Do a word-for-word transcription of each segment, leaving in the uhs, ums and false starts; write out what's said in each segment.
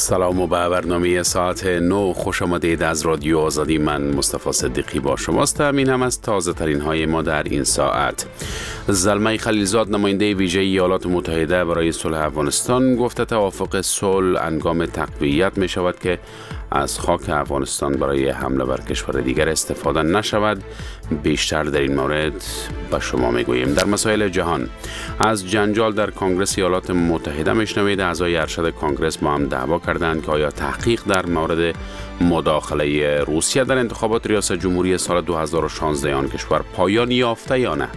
سلام و به برنامه ساعت نو خوش آمدید از رادیو آزادی. من مصطفی صدیقی با شماست. این هم از تازه ترین های ما در این ساعت. زلمه خلیلزاد نماینده ویژه ایالات متحده برای صلح افغانستان گفته توافق صلح انگام تقویت می شود که از خاک افغانستان برای حمله بر کشور دیگر استفاده نشود. بیشتر در این مورد به شما میگوییم. در مسائل جهان، از جنجال در کنگره ایالات متحده میشنوید. اعضای ارشد کنگره با هم دعوا کردند که آیا تحقیق در مورد مداخله روسیه در انتخابات ریاست جمهوری سال دو هزار و شانزده آن کشور پایان یافته یا نه.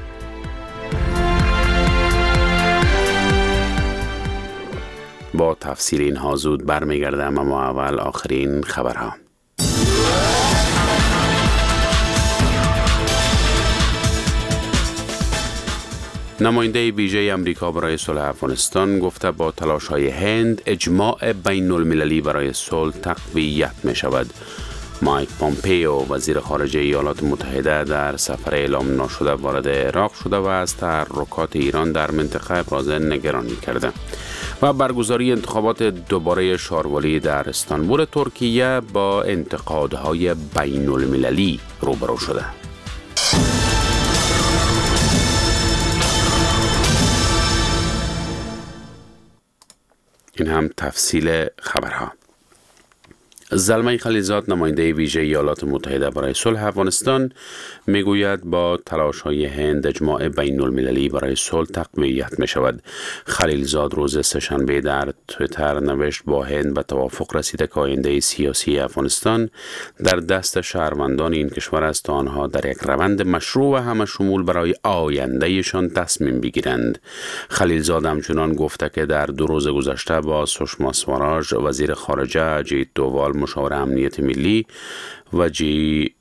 با تفصیل اینها زود برمیگردم، اما اول آخرین خبرها. نماینده ویژه امریکا برای صلح افغانستان گفته با تلاش‌های هند اجماع بین المللی برای صلح تقویت می شود. مایک پومپیو وزیر خارجه ایالات متحده در سفر اعلام نشده وارد عراق شده و از تحرکات ایران در منطقه ابراز نگرانی کرده و برگزاری انتخابات دوباره شاروالی در استانبول ترکیه با انتقادهای بین المللی روبرو شده. این هم تفصیل خبرها. زلمه خلیلزاد نماینده ویژه ایالات متحده برای صلح افغانستان میگوید با تلاش‌های هند اجماع بین المللی برای صلح تقویت می شود. خلیلزاد روز سه‌شنبه در توییتر نوشت با هند به توافق رسیده که آینده سیاسی افغانستان در دست شهروندان این کشور است تا آنها در یک روند مشروع و همه شمول برای آیندهشان تصمیم بگیرند. خلیلزاد همچنان گفته که در دو روز گذشته با سشما سواراژ وزیر خارجه، اجیت دووال مشاور امنیت ملی و جی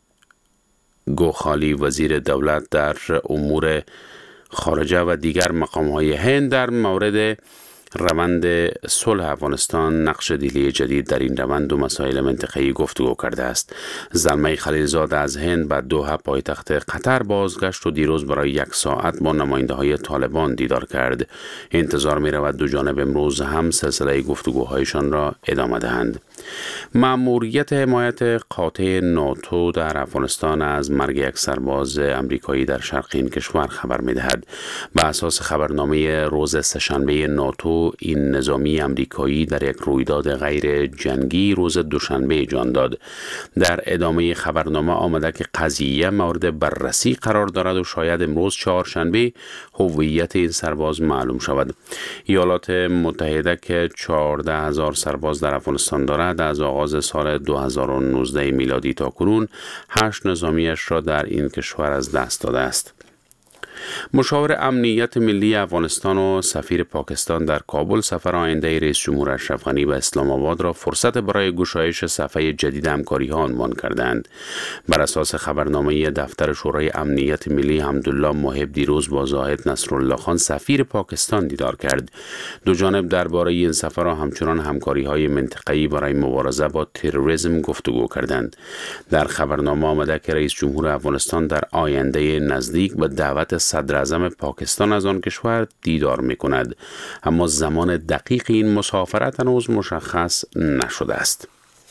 گوخالی وزیر دولت در امور خارجه و دیگر مقام‌های هند در مورد روند صلح افغانستان نقش دیلی جدید در این روند و مسائل منطقه‌ای گفتگو کرده است. زلمه خلیلزاد از هند به دوحه پایتخت قطر بازگشت و دیروز برای یک ساعت با نماینده های طالبان دیدار کرد. انتظار می رود دو جانب امروز هم سلسله گفتگوهایشان را ادامه دهند. مأموریت حمایت قاطع ناتو در افغانستان از مرگ یک سرباز امریکایی در شرق این کشور خبر می دهد. به اساس خبرنامه روز سه‌شنبه ناتو، این نظامی امریکایی در یک رویداد غیر جنگی روز دوشنبه جان داد. در ادامه خبرنامه آمده که قضیه مورد بررسی قرار دارد و شاید امروز چهارشنبه هویت این سرباز معلوم شود. ایالات متحده که چهارده هزار سرباز در افغانستان دارد از آغاز سال دو هزار و نوزده میلادی تا کنون هشت نظامیش را در این کشور از دست داده است. مشاور امنیت ملی افغانستان و سفیر پاکستان در کابل سفر آینده رئیس جمهور اشرف غنی به اسلام آباد را فرصت برای گشایش صفحه جدید همکاری ها عنوان کردند. بر اساس خبرنامه دفتر شورای امنیت ملی، حمدالله محب دیروز با زاهد نصرالله خان سفیر پاکستان دیدار کرد. دو جانب درباره این سفر و همچنان همکاری های منطقه‌ای برای مبارزه با تروریسم گفتگو کردند. در خبرنامه آمده که رئیس جمهور افغانستان در آینده نزدیک به دعوت صدر اعظم پاکستان از آن کشور دیدار می کند، اما زمان دقیق این مسافرت هنوز مشخص نشده است.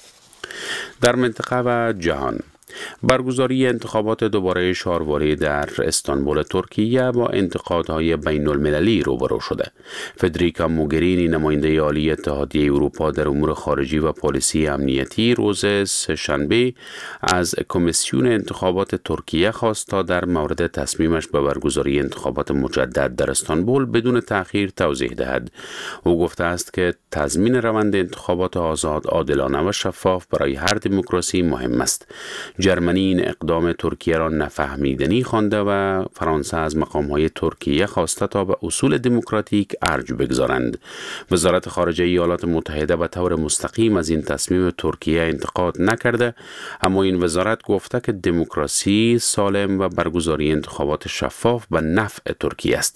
در منطقه و جهان، برگزاری انتخابات دوباره شاروالی در استانبول ترکیه با انتقادهای بین المللی روبرو شده. فدریکا موگرینی نماینده عالی اتحادیه اروپا در امور خارجی و پالیسی امنیتی روز سه‌شنبه از کمیسیون انتخابات ترکیه خواست تا در مورد تصمیمش به برگزاری انتخابات مجدد در استانبول بدون تأخیر توضیح دهد. او گفته است که تضمین روند انتخابات آزاد، عادلانه و شفاف برای هر دموکراسی مهم است. جرمنی این اقدام ترکیه را نفهمیدنی خوانده و فرانسه از مقام‌های ترکیه خواسته تا به اصول دموکراتیک ارج بگذارند. وزارت خارجه ایالات متحده به طور مستقیم از این تصمیم ترکیه انتقاد نکرده، اما این وزارت گفته که دموکراسی سالم و برگزاری انتخابات شفاف به نفع ترکیه است.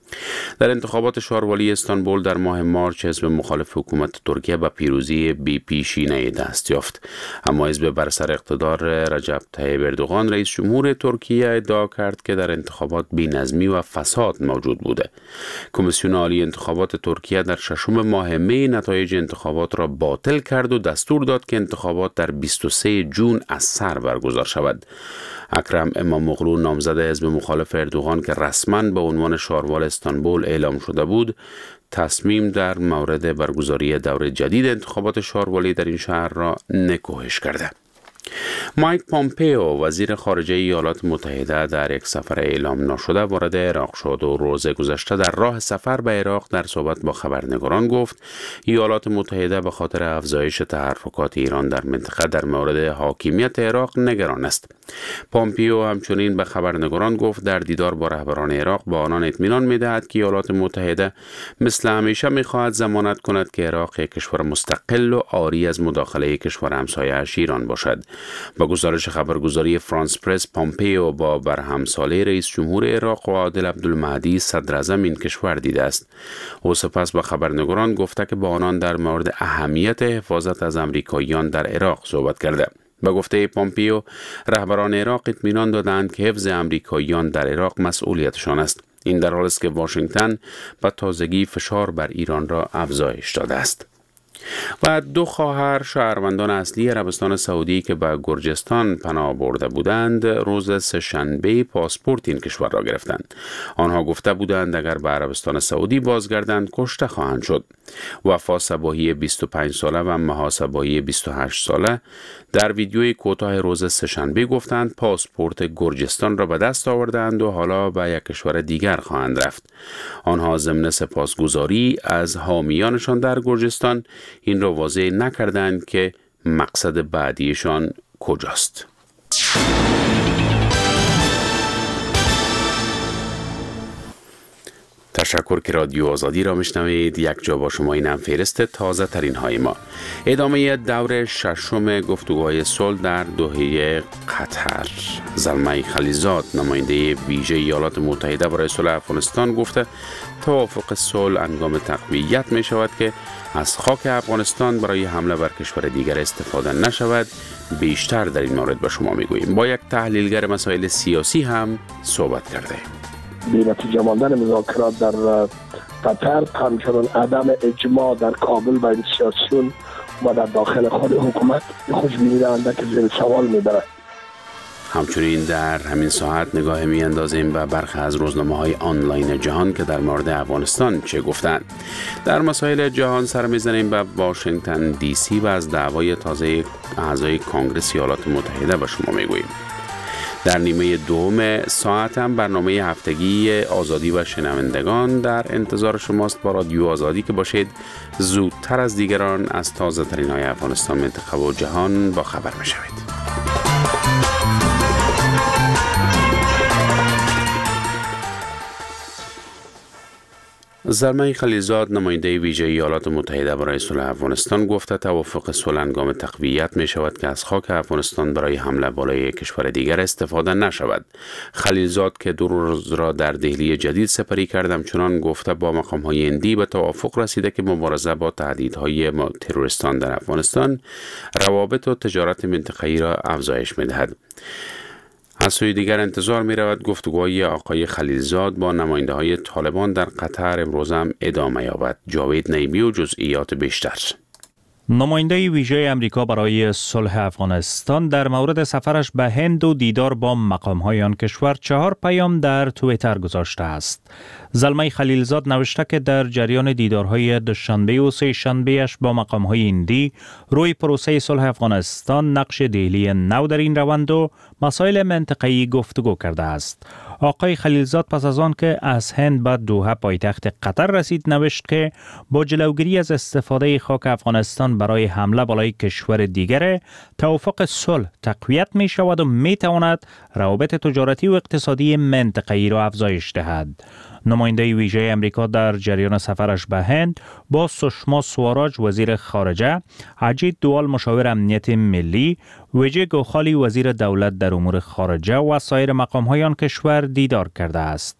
در انتخابات شاروالی استانبول در ماه مارچ حزب مخالف حکومت ترکیه به پیروزی بی پیشینه دست یافت، اما حزب بر سر اقتدار رجب طیب اردوغان رئیس جمهور ترکیه ادعا کرد که در انتخابات بی‌نظمی و فساد موجود بوده. کمیسیون عالی انتخابات ترکیه در ششم ماه می نتایج انتخابات را باطل کرد و دستور داد که انتخابات در بیست و سوم ژوئن از سر برگزار شود. اکرم اماموغلو نامزد حزب مخالف اردوغان که رسما به عنوان شاروال استانبول اعلام شده بود، تصمیم در مورد برگزاری دور جدید انتخابات شاروالی در این شهر را نکوهش کرده. مایک پامپیو وزیر خارجه ایالات متحده در یک سفر اعلام نشده وارد عراق شد و روز گذشته در راه سفر به عراق در صحبت با خبرنگاران گفت ایالات متحده به خاطر افزایش تحرکات ایران در منطقه در مورد حاکمیت عراق نگران است. پامپیو همچنین به خبرنگاران گفت در دیدار با رهبران عراق به آنان اطمینان می‌دهد که ایالات متحده مثل همیشه می‌خواهد ضمانت کند که عراق یک کشور مستقل و عاری از مداخله کشور همسایه‌اش ایران باشد. با گزارش خبرگزاری فرانس پرس، پامپیو با برهمسالی رئیس جمهور عراق و عادل عبدالمهدی صدر اعظم این کشور دیده است. او سپس به خبرنگاران گفته که با آنان در مورد اهمیت حفاظت از امریکاییان در عراق صحبت کرده. به گفته پامپیو، رهبران عراق اطمینان دادند که حفظ امریکاییان در عراق مسئولیتشان است. این در حالی است که واشنگتن به تازگی فشار بر ایران را افزایش داده است. و دو خواهر شهروندان اصلی عربستان سعودی که به گرجستان پناه برده بودند روز سه‌شنبه پاسپورت این کشور را گرفتند. آنها گفته بودند اگر به عربستان سعودی بازگردند کشته خواهند شد. وفا صباحی بیست و پنج ساله و مها صباحی بیست و هشت ساله در ویدیوی کوتاه روز سه‌شنبه گفتند پاسپورت گرجستان را به دست آوردند و حالا به یک کشور دیگر خواهند رفت. آنها ضمن سپاسگزاری از حامیانشان در گرجستان این را واضح نکردند که مقصد بعدیشان کجاست. تشکر که رادیو آزادی را میشنوید. یک جا با شما اینم فهرست تازه ترین های ما. ادامه دور ششم گفتگوهای صلح در دوحه قطر. زلمه خلیلزاد نماینده ویژه ایالات متحده برای صلح افغانستان گفته توافق صلح هنگام تقویت می شود که از خاک افغانستان برای حمله بر کشور دیگر استفاده نشود. بیشتر در این مورد به شما میگوییم. با یک تحلیلگر مسائل سیاسی هم صحبت کرده. بی نتیجه ماندن مذاکرات در قطر، همچنان عدم اجماع در کابل بین سیاسیون و در داخل خود حکومت خوشبینی دهنده که زیر سوال میبرد. همچنین در همین ساعت نگاه می اندازیم به برخی از روزنامه‌های آنلاین جهان که در مورد افغانستان چه گفتند. در مسائل جهان سر می‌زنیم به واشنگتن دی سی و از دعوای تازه اعضای کنگره ایالات متحده به شما میگوییم. در نیمه دوم ساعت هم برنامه هفتگی آزادی و شنوندگان در انتظار شماست. با رادیو آزادی که باشید زودتر از دیگران از تازه ترین های افغانستان، منطقه و جهان با خبر بشوید. زلمه خلیلزاد نماینده ویژه ایالات متحده برای صلح افغانستان گفته توافق صلح هنگام تقویت می شود که از خاک افغانستان برای حمله بالای کشور دیگر استفاده نشود. خلیلزاد که دو روز را در دهلی جدید سپری کردم چنان گفته با مقام های هندی به توافق رسیده که مبارزه با تهدیدهای تروریستان در افغانستان روابط و تجارت منطقه‌ای را افزایش می دهد. از سوی دیگر انتظار می رود گفتگوهای آقای خلیلزاد با نماینده های طالبان در قطر امروز هم ادامه یابد. جاوید نیمی و جزئیات بیشتر. نماینده ویژه امریکا برای صلح افغانستان در مورد سفرش به هند و دیدار با مقام‌های آن کشور چهار پیام در توییتر گذاشته است. زلمه خلیلزاد نوشته که در جریان دیدارهای دوشنبه و سه شنبه‌اش با مقام‌های هندی روی پروسه صلح افغانستان نقش دهلی نو در این روند و مسائل منطقه‌ای گفتگو کرده است. آقای خلیلزاد پس از آن که از هند به دوحه پایتخت قطر رسید نوشت که با جلوگیری از استفاده خاک افغانستان برای حمله بالای کشور دیگر توافق صلح تقویت می شود و می تواند روابط تجارتی و اقتصادی منطقه‌ای را افزایش دهد. نماینده ویژه امریکا در جریان سفرش به هند با سشما سواراج وزیر خارجه، اجیت دوال مشاور امنیت ملی، ویجی گوخالی وزیر دولت در امور خارجه و سایر مقام‌های آن کشور دیدار کرده است.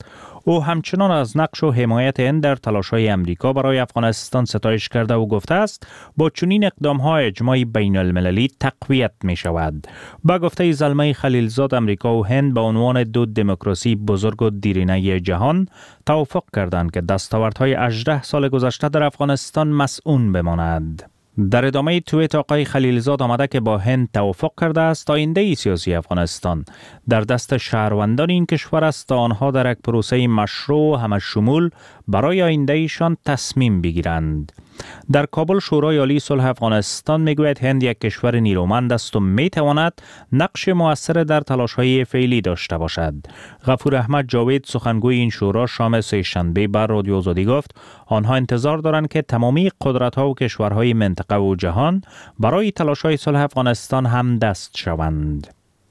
او همچنان از نقش و حمایت هند در تلاش‌های امریکا برای افغانستان ستایش کرده و گفته است با چنین اقدام‌ها اجماع بین المللی تقویت می‌شود. با گفته زلمه خلیلزاد، امریکا و هند به عنوان دو دموکراسی بزرگ و دیرینه جهان توافق کردند که دستاوردهای هجده سال گذشته در افغانستان مسئول بماند. در ادامه توییت آقای خلیلزاد آمده که با هند توافق کرده است آینده سیاسی افغانستان در دست شهروندان این کشور است تا آنها در یک پروسه مشروع و همشمول برای آینده ایشان تصمیم بگیرند. در کابل شورای عالی صلح افغانستان میگوید هند یک کشور نیرومند است و میتواند نقش مؤثر در تلاش‌های فعلی داشته باشد. غفور احمد جاوید، سخنگوی این شورا، شام سه‌شنبه بر رادیو آزادی گفت آنها انتظار دارند که تمامی قدرت‌ها و کشورهای منطقه و جهان برای تلاش‌های صلح افغانستان هم دست شوند.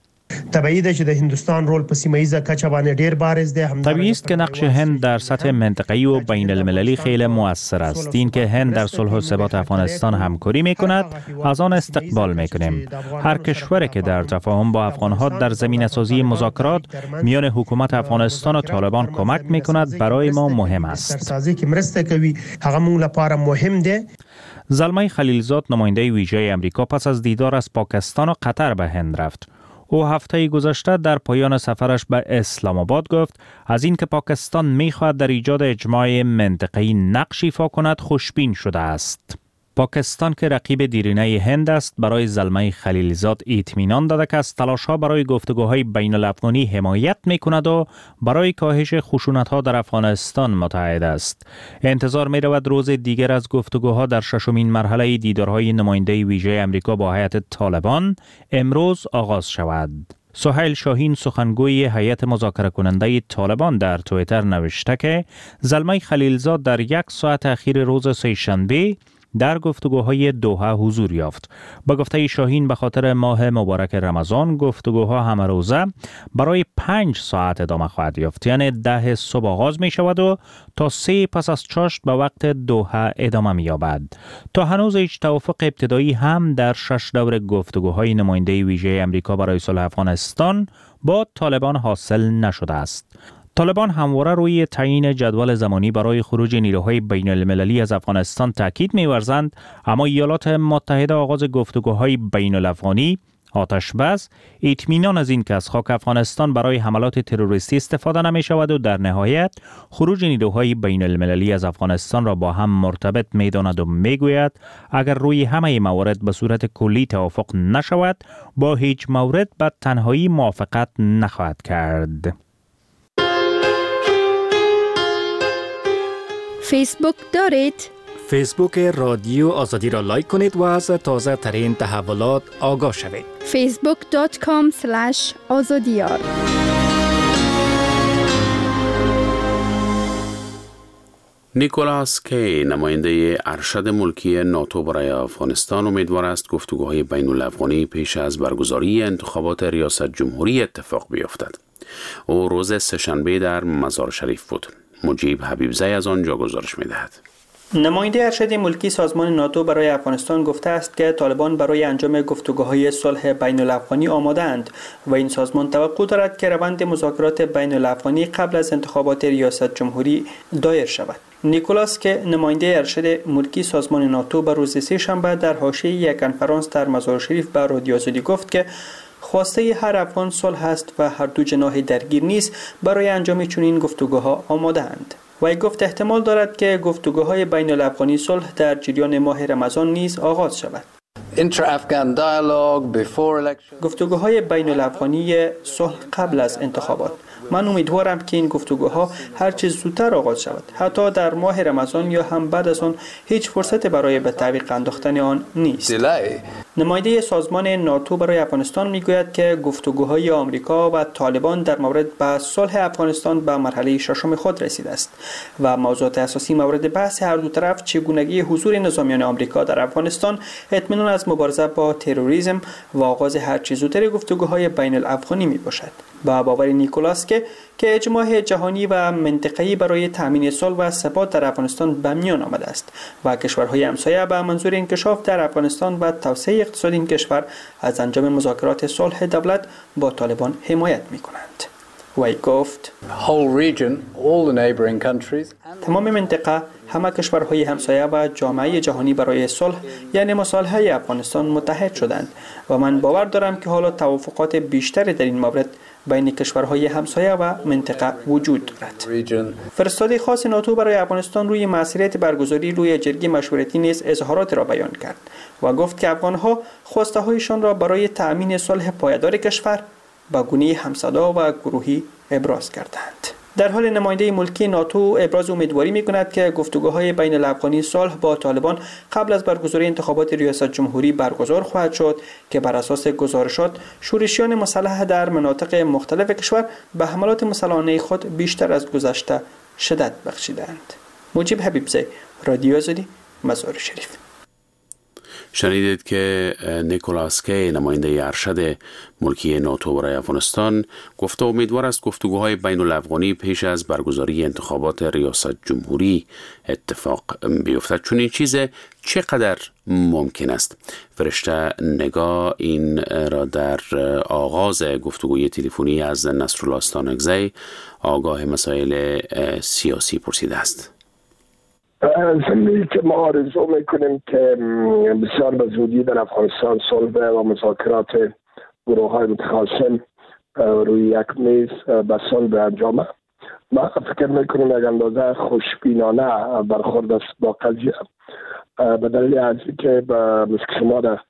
طبیعی ده چې د هندوستان رول په سیمه‌ایزه کچه باندې ډیر بارز ده. طبیعی است که نقش هند در سطح منطقه‌ای و بین المللی خیلی مؤثر است. این که هند در صلح و ثبات افغانستان همکاری می‌کند از آن استقبال می‌کنیم. هر کشوری که در تفاهم با افغان‌ها در زمینه‌سازی مذاکرات میان حکومت افغانستان و طالبان کمک می‌کند برای ما مهم است. سازی که مرسته کوي هغه موږ لپاره مهم ده. زلمه خلیلزاد، نماینده ویژه امریکا، پس از دیدار از پاکستان و قطر به هند رفت. او هفته گذشته در پایان سفرش به اسلام آباد گفت از اینکه پاکستان می‌خواهد در ایجاد اجماع منطقه‌ای نقش ایفا کند خوشبین شده است. پاکستان که رقیب دیرینه هند است برای زلمه خلیلزاد اطمینان داده که از تلاش‌ها برای گفتگوهای بین الافغانی حمایت می‌کند و برای کاهش خشونت‌ها در افغانستان متحد است. انتظار می‌رود روز دیگر از گفتگوها در ششمین مرحله دیدارهای نماینده ویژه امریکا با هیئت طالبان امروز آغاز شود. سهیل شاهین، سخنگوی هیئت مذاکره کننده طالبان، در توییتر نوشته که زلمه خلیلزاد در یک ساعت اخیر روز سه‌شنبه در گفتگوهای دوحه حضور یافت. با گفته شاهین به خاطر ماه مبارک رمضان گفتگوها همه روزه برای پنج ساعت ادامه خواهد یافت، یعنی ده صبح آغاز می شود و تا سه پس از چاشت به وقت دوحه ادامه می یابد. تا هنوز هیچ توافق ابتدایی هم در شش دور گفتگوهای نماینده ویژه امریکا برای صلح افغانستان با طالبان حاصل نشده است. طالبان همواره روی تعیین جدول زمانی برای خروج نیروهای بین المللی از افغانستان تاکید می‌ورزند، اما ایالات متحده آغاز گفتگوهای بین الافغانی آتش بس اطمینان از این که از خاک افغانستان برای حملات تروریستی استفاده نمی شود و در نهایت خروج نیروهای بین المللی از افغانستان را با هم مرتبط می داند و می گوید اگر روی همه موارد به صورت کلی توافق نشود با هیچ مورد به تنهایی موافقت نخواهد کرد. فیسبوک دارید؟ فیسبوک رادیو آزادی را لایک کنید و از تازه ترین تحولات آگاه شوید. فیسبوک دات کام اسلش آزادیار. نیکولاس کی، نماینده ارشد ملکی ناتو برای افغانستان، امیدوار است گفتگوهای بین الافغانی پیش از برگزاری انتخابات ریاست جمهوری اتفاق بیفتد. او روز سه‌شنبه در مزار شریف بود. مجیب حبیبزی از آنجا گزارش می‌دهد. نماینده ارشد ملکی سازمان ناتو برای افغانستان گفته است که طالبان برای انجام گفتگوهای صلح بین الافغانی آماده‌اند و این سازمان توقع دارد که روند مذاکرات بین الافغانی قبل از انتخابات ریاست جمهوری دایر شود. نیکولاس که نماینده ارشد ملکی سازمان ناتو به روز سه شنبه در حاشیه یک کنفرانس در مزار شریف به رادیو آزادی گفت که خواسته هر افغان صلح است و هر دو جناح درگیر نیز برای انجام چنین گفتگوها آماده اند. و گفت احتمال دارد که گفتگوهای بین الافغانی صلح در جریان ماه رمضان نیز آغاز شود. گفتگوهای بین الافغانی صلح قبل از انتخابات. من امیدوارم که این گفتگوها هر چه زودتر آغاز شود. حتی در ماه رمضان یا هم بعد از آن هیچ فرصت برای به تعویق انداختن آن نیست. نماینده سازمان ناتو برای افغانستان میگوید که گفتگوهای آمریکا و طالبان در مورد بحث صلح افغانستان به مرحله ششم خود رسیده است و موضوعات اساسی مورد بحث هر دو طرف چگونگی حضور نظامیان آمریکا در افغانستان، اطمینان از مبارزه با تروریسم و آغاز هر چه زودتر گفتگوهای بین الافغانی میباشد. با باور نیکولاس که که اجماع جهانی و منطقه‌ای برای تامین صلح و ثبات در افغانستان به میان آمده است و کشورهای همسایه به منظور انکشاف در افغانستان و توسعه اقتصادی این کشور از انجام مذاکرات صلح دولت با طالبان حمایت می‌کنند. وی گفت تمام منطقه، همه کشورهای همسایه و جامعه جهانی برای صلح یعنی مصالحه افغانستان متحد شدند و من باور دارم که حالا توافقات بیشتری در این مورد بین کشورهای همسایه و منطقه وجود دارد. فرستاده خاص ناتو برای افغانستان روی مسئولیت برگزاری روی جرگه مشورتی نیز اظهارات را بیان کرد و گفت که افغانها خواسته هایشان را برای تأمین صلح پایدار کشور به گونه همصدا و گروهی ابراز کردند. در حال نماینده ملکی ناتو ابراز امیدواری می‌کند که گفتگوهای بین الافغانی صلح با طالبان قبل از برگزاری انتخابات ریاست جمهوری برگزار خواهد شد که بر اساس گزارشات شورشیان مسلح در مناطق مختلف کشور به حملات مسلحانه خود بیشتر از گذشته شدت بخشیدند. مجیب حبیبزی، رادیو آزادی، مزار شریف. شنیدید که نیکولاس کی، نماینده ارشد ملکی ناتو برای افغانستان، گفته امیدوار است گفتگوهای بین الافغانی پیش از برگزاری انتخابات ریاست جمهوری اتفاق بیفتد. چون این چیز چقدر ممکن است؟ فرشته نگاه این را در آغاز گفتگوی تلفنی از نصرالله استانکزی، آگاه مسائل سیاسی، پرسیده است. زمینی که ما آرزو میکنیم که بسیار به زودی در افغانستان صلح و مذاکرات گروه های متخاصم روی یک میز به صلح انجامه. ما فکر میکنیم یک اندازه خوشبینانه برخورد است با قضیه، به دلیل از اینکه مثل شما در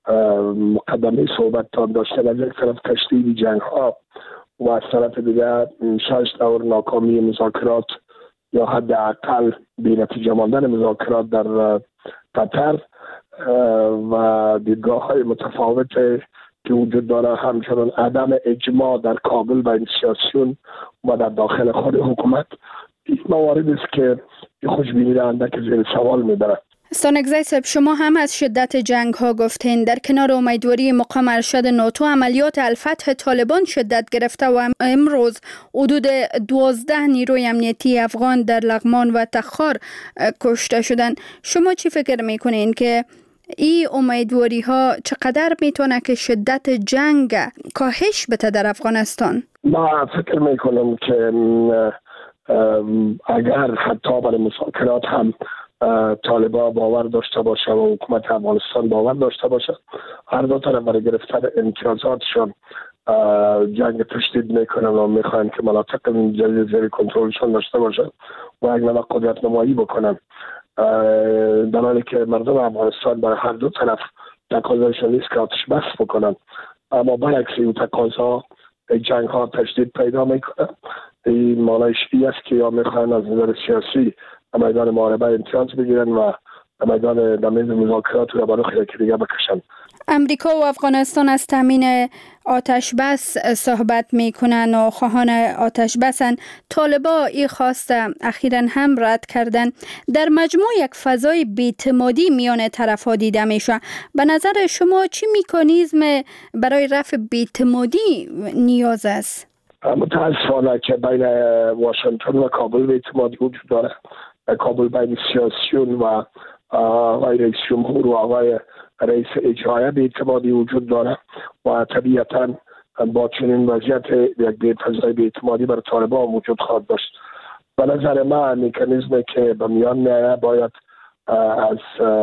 مقدمه صحبت تان داشتن، از یک طرف تشدید جنگ ها و از طرف دیگر شش دور ناکامی مذاکرات یا حداقل بی‌نتیجه ماندن مذاکرات در قطر و دیدگاه های متفاوت که وجود داره، همچنان عدم اجماع در کابل بین سیاسیون و در داخل خود حکومت، این موارد است که خوشبینی را اندک زیر سوال میبره. استانکزی صاحب، شما هم از شدت جنگ ها گفتین. در کنار امیدواری مقام ارشد ناتو، عملیات الفتح طالبان شدت گرفته و امروز حدود دوازده نیروی امنیتی افغان در لغمان و تخار کشته شدند. شما چی فکر میکنین که این امیدواری ها چقدر میتونه که شدت جنگ کاهش بده در افغانستان؟ ما فکر میکنم که اگر حتی برای مذاکرات هم طالبان باور داشته باشه و حکومت افغانستان باور داشته باشه، هر دو طرف برای گرفتن امتیازاتشان جنگ تشدید میکنن و میخواین که مناطق جدید زیر کنترلشان داشته باشه و یک نوع قدرت نمایی بکنن، در حالی که مردم افغانستان برای هر دو طرف تقاضایشان نیست که آتش بس بکنن، اما برعکس این تقاضا جنگ ها تشدید پیدا میکنه. این معنیش این است که یا میخواین از نظر سیاسی میدان محاربه امتیاز بگیرن و میدان دمیز مذاکرات رو برای خیلی دیگه بکشن. امریکا و افغانستان از تامین آتش بس صحبت میکنن و خواهان آتش بسن. طالبان این خواست اخیراً هم رد کردن. در مجموع یک فضای بی‌اعتمادی میان طرف‌ها دیده میشه. به نظر شما چی مکانیزم برای رفع بی‌اعتمادی نیاز است؟ متاسفانه که بین واشنگتن و کابل بی‌اعتمادی وجود داره. کابل بین سیاسیون و آقای رئیس جمهور و آقای رئیس اجرایی بی‌اعتمادی وجود داره و طبیعتاً با چنین وضعیت یک فضای بی‌اعتمادی بر طالبان وجود خواهد داشت. به نظر من مکانیزمی که به میان میآید باید از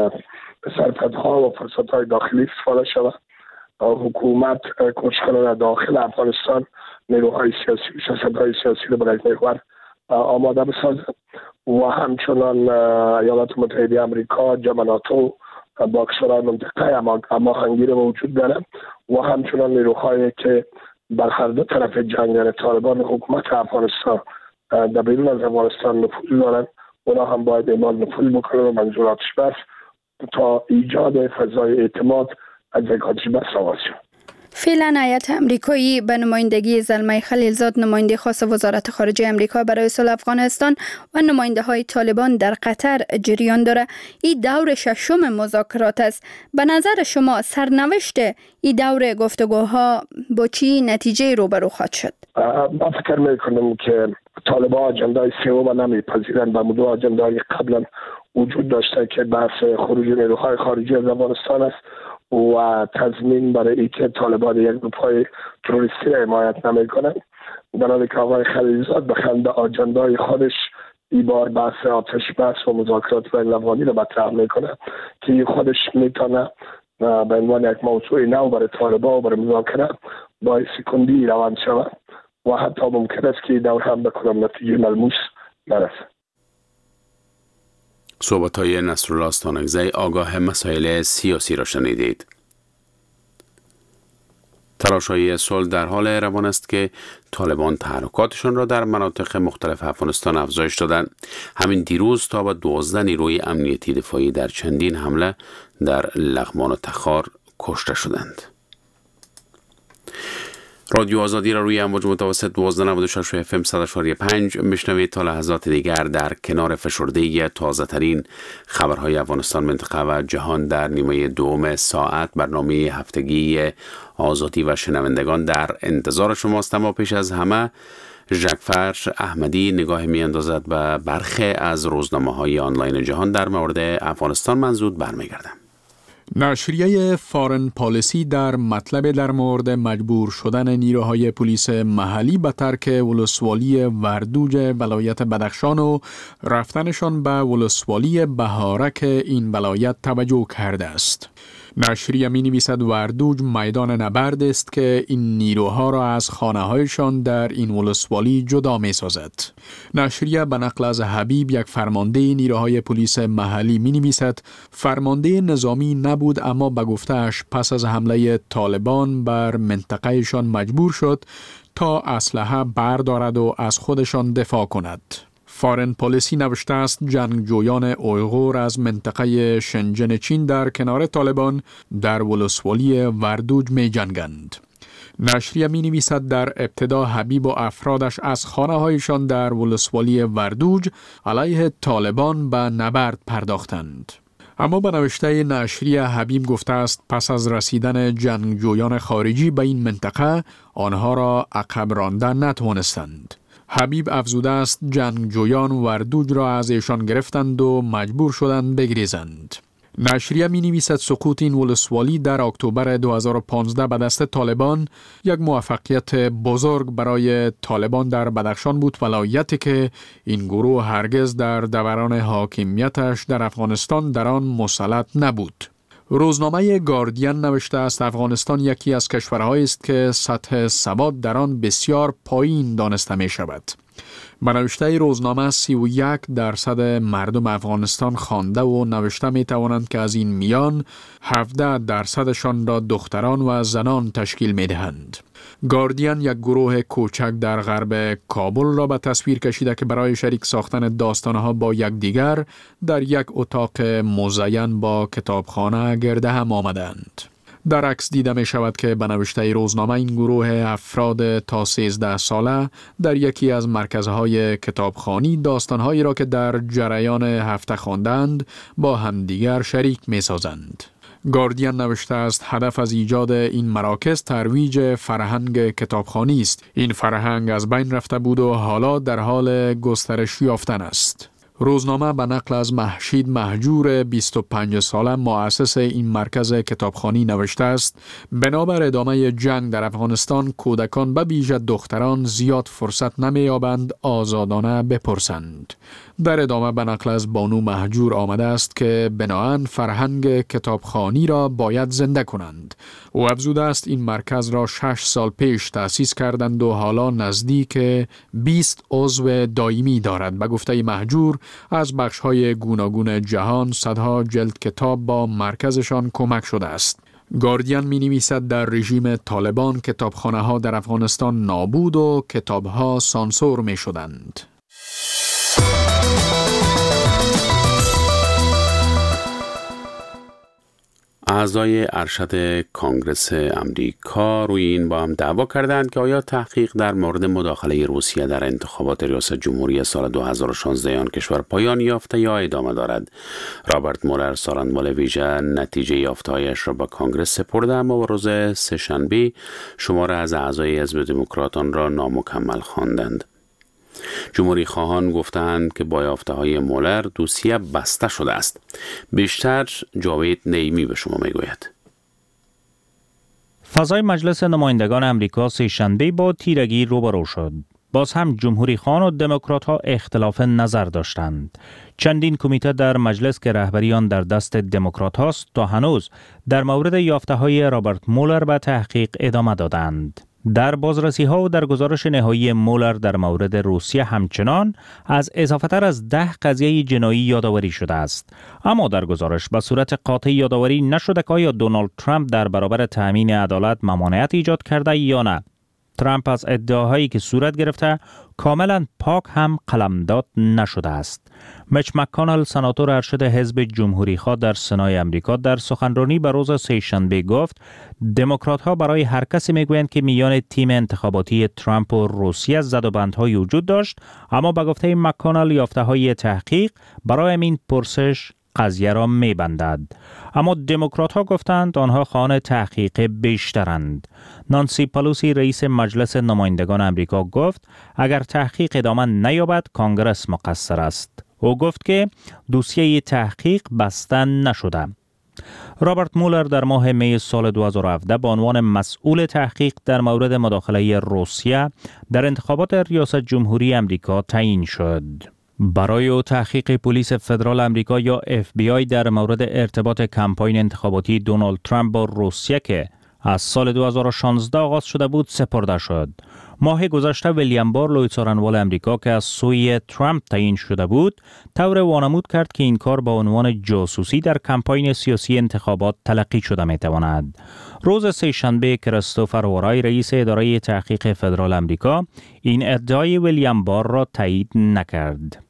سرپدها و فرصت‌های داخلی استفاده شود. حکومت کوشش کنه داخل افغانستان نیروهای سیاسی و سیاست‌های سیاسی رو برای محور آماده بسازه و همچنان ایالات متحده آمریکا، جمع ناتو با کشورهای منطقه اما هنگیر وجود داره و همچنان نیروهایی که بر هر دو طرف جنگ یعنی طالبان و حکومت افغانستان در بیرون از افغانستان نفوذ دارن، اونا هم باید اعمال نفوذ بکنن و منظوراتش بس تا ایجاد فضای اعتماد از یک آتش بس آغاز شد. فعلا هیئت امریکایی به نمایندگی زلمه خلیلزاد، نماینده خاص وزارت خارجه امریکا برای صلح افغانستان و نماینده های طالبان در قطر جریان داره. این دور ششم مذاکرات است. به نظر شما سرنوشت این دور گفتگوها با چی نتیجه روبرو خواهد شد؟ من فکر میکنم که طالبان اجندای سوم نمیپذیرند و موضوع اجندای قبلا وجود داشته که بحث خروج نیروهای خارجی از افغانستان است و تضمین برای اینکه طالبان یک گروه تروریستی را حمایت نمیکنند. در حالی که آقای خلیلزاد به خنده آجندای خودش این بار بحث آتش بس و مذاکرات بین الافغانی رو مطرح میکنه که خودش میتونه به عنوان یک موضوع نو برای طالبان و برای مذاکره باعث کندی روان شود و حتی ممکن است که دور هم به کدام نتیجه ملموس نرسه. صحبت‌های نصرالله استانکزی آگاه مسائل سیاسی را شنیدید. تلاش‌های صلح در حال روان است که طالبان تحرکاتشان را در مناطق مختلف افغانستان افزایش دادند. همین دیروز تا به دوازده نیروی امنیتی دفاعی در چندین حمله در لغمان و تخار کشته شدند. رادیو آزادی را روی امواج متوسط دوازده نود و شش اف ام صد و چهار و پنج میشنوید. تا لحظات دیگر در کنار فشرده تازه ترین خبرهای افغانستان، منطقه و جهان در نیمه دوم ساعت برنامه هفتگی آزادی و شنوندگان در انتظار شماست. اما پیش از همه ژکفر احمدی نگاه می اندازد و برخی از روزنامه های آنلاین جهان در مورد افغانستان. من زود برمیگردم. نشریه فارن پالیسی در مطلب در مورد مجبور شدن نیروهای پلیس محلی به ترک ولسوالی وردوج ولایت بدخشان و رفتنشان به ولسوالی بهارک این ولایت توجه کرده است. نشریه می نویسد وردوج میدان نبرد است که این نیروها را از خانه هایشان در این ولسوالی جدا می سازد. نشریه به نقل از حبیب، یک فرمانده نیروهای پلیس محلی، می نویسد فرمانده نظامی نبود، اما به گفته‌اش پس از حمله طالبان بر منطقهشان مجبور شد تا اسلحه بردارد و از خودشان دفاع کند. فارن پالیسی نوشته است جنگجویان اویغور از منطقه شنجن چین در کنار طالبان در ولسوالی وردوج می جنگند. نشریه می نویسد در ابتدا حبیب و افرادش از خانه هایشان در ولسوالی وردوج علیه طالبان به نبرد پرداختند. اما به نوشته نشریه حبیب گفته است پس از رسیدن جنگجویان خارجی به این منطقه آنها را عقب راندن نتوانستند. حبیب افزوده است جنگجویان وردوج را از ایشان گرفتند و مجبور شدند بگریزند. نشریه می نویسد سقوط این ولسوالی در اکتبر دو هزار و پانزده به دست طالبان یک موفقیت بزرگ برای طالبان در بدخشان بود، ولایتی که این گروه هرگز در دوران حاکمیتش در افغانستان در آن مسلط نبود. روزنامه گاردین نوشته است افغانستان یکی از کشورهایی است که سطح سواد در آن بسیار پایین دانسته می شود. به نوشته روزنامه سی و یک درصد مردم افغانستان خوانده و نوشته می توانند که از این میان هفده درصدشان را دختران و زنان تشکیل می دهند. گاردین یک گروه کوچک در غرب کابل را به تصویر کشیده که برای شریک ساختن داستانها با یکدیگر در یک اتاق مزین با کتابخانه گرده هم آمدند. در عکس دیده می شود که به نوشته روزنامه این گروه افراد تا سیزده ساله در یکی از مرکزهای کتابخوانی داستانهایی را که در جریان هفته خواندند با همدیگر شریک می سازند. گاردین نوشته است هدف از ایجاد این مراکز ترویج فرهنگ کتابخوانی است. این فرهنگ از بین رفته بود و حالا در حال گسترش یافتن است. روزنامه به نقل از محشید مهجور بیست و پنج ساله مؤسس این مرکز کتابخوانی نوشته است بنابر ادامه جنگ در افغانستان کودکان به ویژه دختران زیاد فرصت نمی‌یابند آزادانه بپرسند. در ادامه به نقل از بانو مهجور آمده است که بناهن فرهنگ کتابخوانی را باید زنده کنند. او افزوده است این مرکز را شش سال پیش تأسیس کردند و حالا نزدیک بیست عضو دائمی دارد. به گفته مهجور از بخش‌های گوناگون جهان صدها جلد کتاب با مرکزشان کمک شده است. گاردین می نویسد در رژیم طالبان کتابخانه‌ها در افغانستان نابود و کتاب‌ها سانسور می شدند. اعضای ارشد کانگرس امریکا روی این با هم دعوا کردند که آیا تحقیق در مورد مداخله روسیه در انتخابات ریاست جمهوری سال دو هزار و شانزده آن کشور پایان یافته یا ادامه دارد. رابرت مولر سارنوال ویژه نتیجه یافته‌هایش را به کانگرس سپرده، اما با روز سه‌شنبه شمار از اعضای حزب دموکرات آن را نامکمل خواندند. جمهوری خواهان گفتند که با یافته‌های مولر دوسیه بسته شده است. بیشتر جاوید نیمی به شما میگوید. فضای مجلس نمایندگان امریکا سه‌شنبه با تیرگی روبرو شد. باز هم جمهوری خوان و دموکرات ها اختلاف نظر داشتند. چندین کمیته در مجلس که رهبری آن در دست دموکرات هاست تا هنوز در مورد یافته های رابرت مولر به تحقیق ادامه دادند. در بازرسی ها و در گزارش نهایی مولر در مورد روسیه همچنان از اضافه تر از ده قضیه جنایی یادآوری شده است. اما در گزارش به صورت قاطع یادآوری نشده که آیا دونالد ترامپ در برابر تأمین عدالت ممانعت ایجاد کرده یا نه. ترامپ از ادعاهایی که صورت گرفته کاملا پاک هم قلمداد نشده است. میچ مک‌کانل سناتور ارشد حزب جمهوری خواه در سنای امریکا در سخنرانی به روز سه‌شنبه گفت دموکرات ها برای هر کسی میگویند که میان تیم انتخاباتی ترامپ و روسیه زدوبندهای وجود داشت، اما به گفته مک‌کانل یافته های تحقیق برای این پرسش قضیه را میبندد. اما دموکرات ها گفتند آنها خواهان تحقیق بیشترند. نانسی پلوسی رئیس مجلس نمایندگان امریکا گفت اگر تحقیق ادامه نیابد کانگرس مقصر است. او گفت که دوسیه تحقیق بسته نشده. رابرت مولر در ماه می سال دو هزار و هفده به عنوان مسئول تحقیق در مورد مداخله روسیه در انتخابات ریاست جمهوری امریکا تعیین شد. برای او تحقیق پلیس فدرال امریکا یا اف بی آی در مورد ارتباط کمپاین انتخاباتی دونالد ترامپ با روسیه که از سال دو هزار و شانزده آغاز شده بود سپرده شد. ماه گذشته ویلیام بار لوی څارنوال امریکا که از سوی ترامپ تعیین شده بود طور وانمود کرد که این کار با عنوان جاسوسی در کمپاین سیاسی انتخابات تلقی شده می تواند. روز سه‌شنبه کریستوفر وارای رئیس اداره تحقیق فدرال امریکا این ادعای ویلیام بار را تایید نکرد.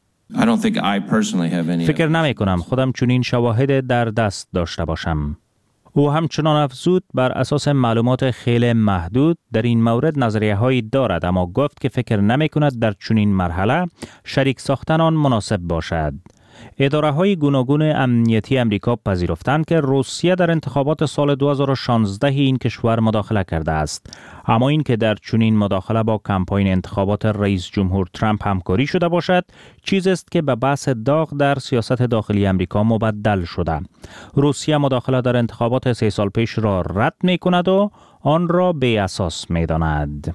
فکر نمی کنم خودم چنین شواهد در دست داشته باشم. او همچنان افزود بر اساس معلومات خیلی محدود در این مورد نظریه هایی دارد، اما گفت که فکر نمی کند در چنین مرحله شریک ساختن آن مناسب باشد. اداره های گوناگون امنیتی امریکا پذیرفتند که روسیه در انتخابات سال دو هزار و شانزده این کشور مداخله کرده است، اما این که در چنین مداخله با کمپاین انتخابات رئیس جمهور ترامپ همکاری شده باشد چیزی است که به بحث داغ در سیاست داخلی امریکا مبدل شده. روسیه مداخله در انتخابات سه سال پیش را رد می کند و آن را بی اساس می داند.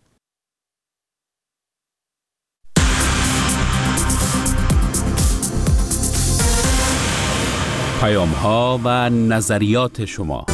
پیام ها و نظریات شما.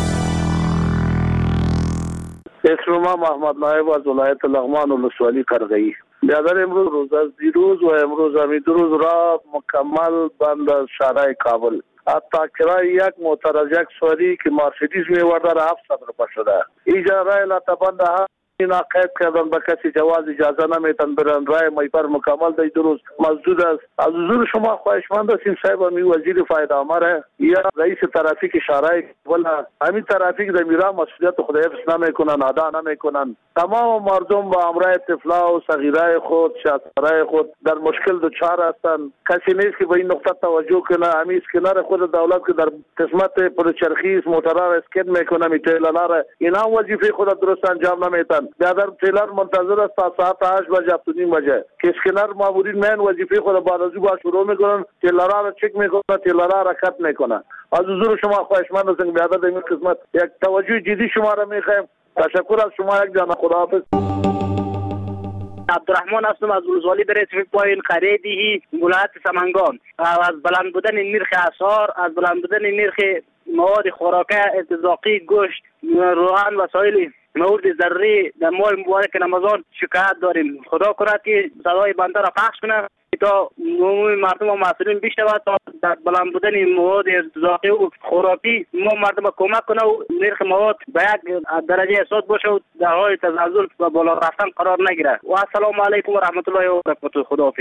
اسم ما محمد نایب از ولایت لغمان ولسوالی قرغی. بیادر امروز روز از دیروز و امروز همی دو روز را مکمل بند از شهرهای کابل. حتی کرای یک موتر یک سواری که مرسیدس میورده را هفت صد روپیه شده. اینجا رای لطبند ها این عقیب کردن به کسی جواز اجازه نمیتن برن. رای مایپر مکمل در دو روز مسدود است. از حضور شما خواهشمند هستیم صاحب می وزیر فایده آمره یا رئیس ترافیک شهرهای ولا همین ترافیک در میرا مسئولیت خود حفظ نمیکنن، ادا نمیکنن. تمام مردم با امرای طفلا و صغیرای خود شاطرای خود در مشکل دچار هستند. کسی نیست که به این نقطه توجه کنه. همین اسکنر خود دولت که در قسمت پلچرخی موترها را اسکن میکنه میتیلنا را اینا وظیفه خود درست انجام نمیتن. بیادر تیلر منتظر است تا ساعت هشت بجه هفت و نیم بجه که اسکنر مامورین من وظیفه خود بعد از او با شروع میکنن، تیلرها را چک میکنن، تیلرها را کت میکنن. از حضور شما خواهشمند هستم بیادر در این قسمت یک توجه جدی شما را میخوایم. تشکر از شما. یک جان خداحافظ. عبدالرحمن هستم از ولسوالی برسفی پایین خریدی ولایت سمنگان. از بلند بودن نرخ اسعار، از بلند بودن نرخ مواد خوراکی ارتزاقی، گوشت، روغن و وسایل مواد ضروری در ماه مبارک رمضان شکایت داریم. خدا کنه که صدای بنده را پخش کنه تا عموم مردم و مسئولین بیشتر تا در بلند بودن مواد ارتزاقی و خوراکی ما مردم کمک کنه و نرخ مواد به یک درجه حساب باشه و در حال تزلزل و بالا رفتن قرار نگیره. و السلام علیکم و رحمت الله و برکاته. خداحافظ.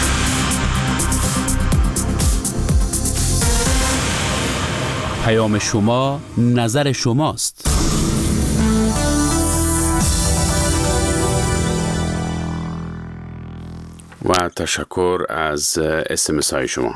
پیام شما نظر شماست. و تشکر از اس ام اس های شما.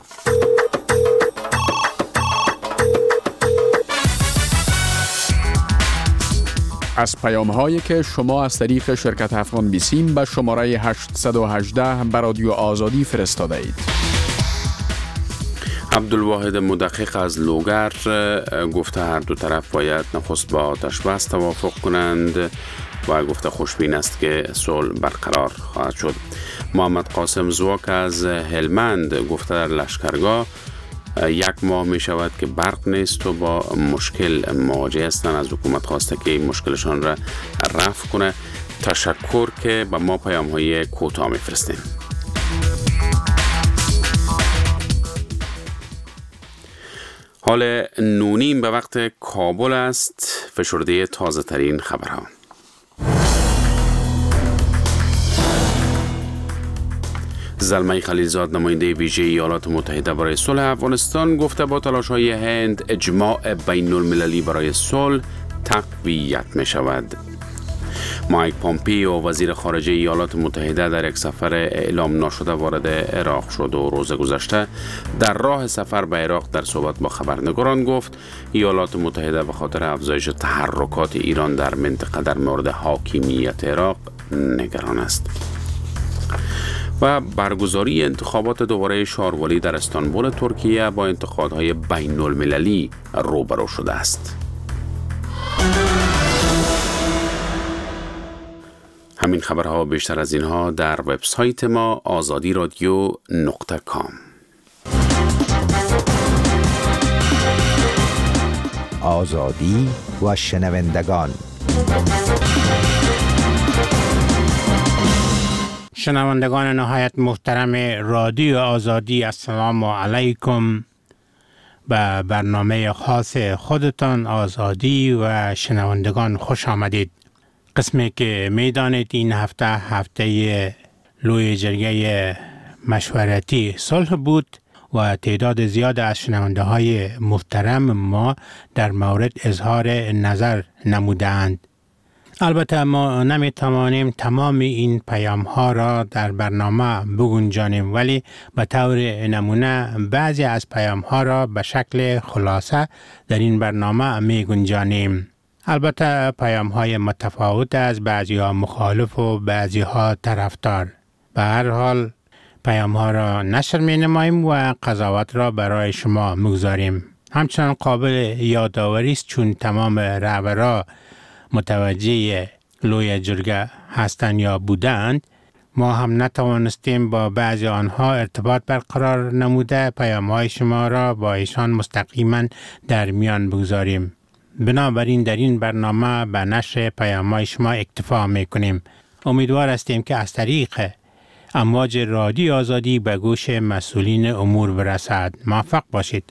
از پیام هایی که شما از طریق شرکت افغان بیسیم به شماره هشت یک هشت به رادیو آزادی فرستاده اید. عبدالواحد مدقق از لوگر گفته هر دو طرف باید نخست با آتش بس توافق کنند و گفته خوشبین است که صلح برقرار خواهد شد. محمد قاسم زواک از هلمند گفته در لشکرگاه یک ماه می شود که برق نیست و با مشکل مواجه هستند. از حکومت خواسته که این مشکلشان را رفع کنه. تشکر که به ما پیام های کوتاه می فرستیم. حال نونیم به وقت کابل است. فشرده تازه ترین خبرها. زلمه خلیلزاد نماینده ویژه ایالات متحده برای صلح افغانستان گفته با تلاش‌های هند اجماع بین المللی برای صلح تقویت می شود. مایک پامپیو وزیر خارجه ایالات متحده در یک سفر اعلام نشده وارد عراق شد و روز گذشته در راه سفر به عراق در صحبت با خبرنگاران گفت ایالات متحده به خاطر افزایش تحرکات ایران در منطقه در مورد حاکمیت عراق نگران است. و برگزاری انتخابات دوباره شاروالی در استانبول ترکیه با انتقادهای بین المللی روبرو شده است. همین خبرها بیشتر از اینها در وبسایت ما آزادی رادیو نقطه کام. آزادی و شنوندگان. شنوندگان نهایت محترم رادیو آزادی، السلام علیکم. به برنامه خاص خودتان آزادی و شنوندگان خوش آمدید. قسمی که میدانید این هفته هفته لوی جرگه مشورتی صلح بود و تعداد زیاد از شنونده های محترم ما در مورد اظهار نظر نمودند. البته ما نمی توانیم تمام این پیام ها را در برنامه بگنجانیم، ولی به طور نمونه بعضی از پیام ها را به شکل خلاصه در این برنامه می گنجانیم. البته پیام های متفاوت از بعضی ها مخالف و بعضی ها طرفدار. به هر حال پیام ها را نشر می نماییم و قضاوت را برای شما میگذاریم. همچنان قابل یادآوری است چون تمام رهبران متوجه لوی جرگه هستند یا بودند، ما هم نتوانستیم با بعضی آنها ارتباط برقرار نموده پیام های شما را با ایشان مستقیما در میان بگذاریم. بنابراین در این برنامه به نشر پیام های شما اکتفا میکنیم. امیدوار هستیم که از طریق امواج رادیو آزادی به گوش مسئولین امور برسد. موفق باشید.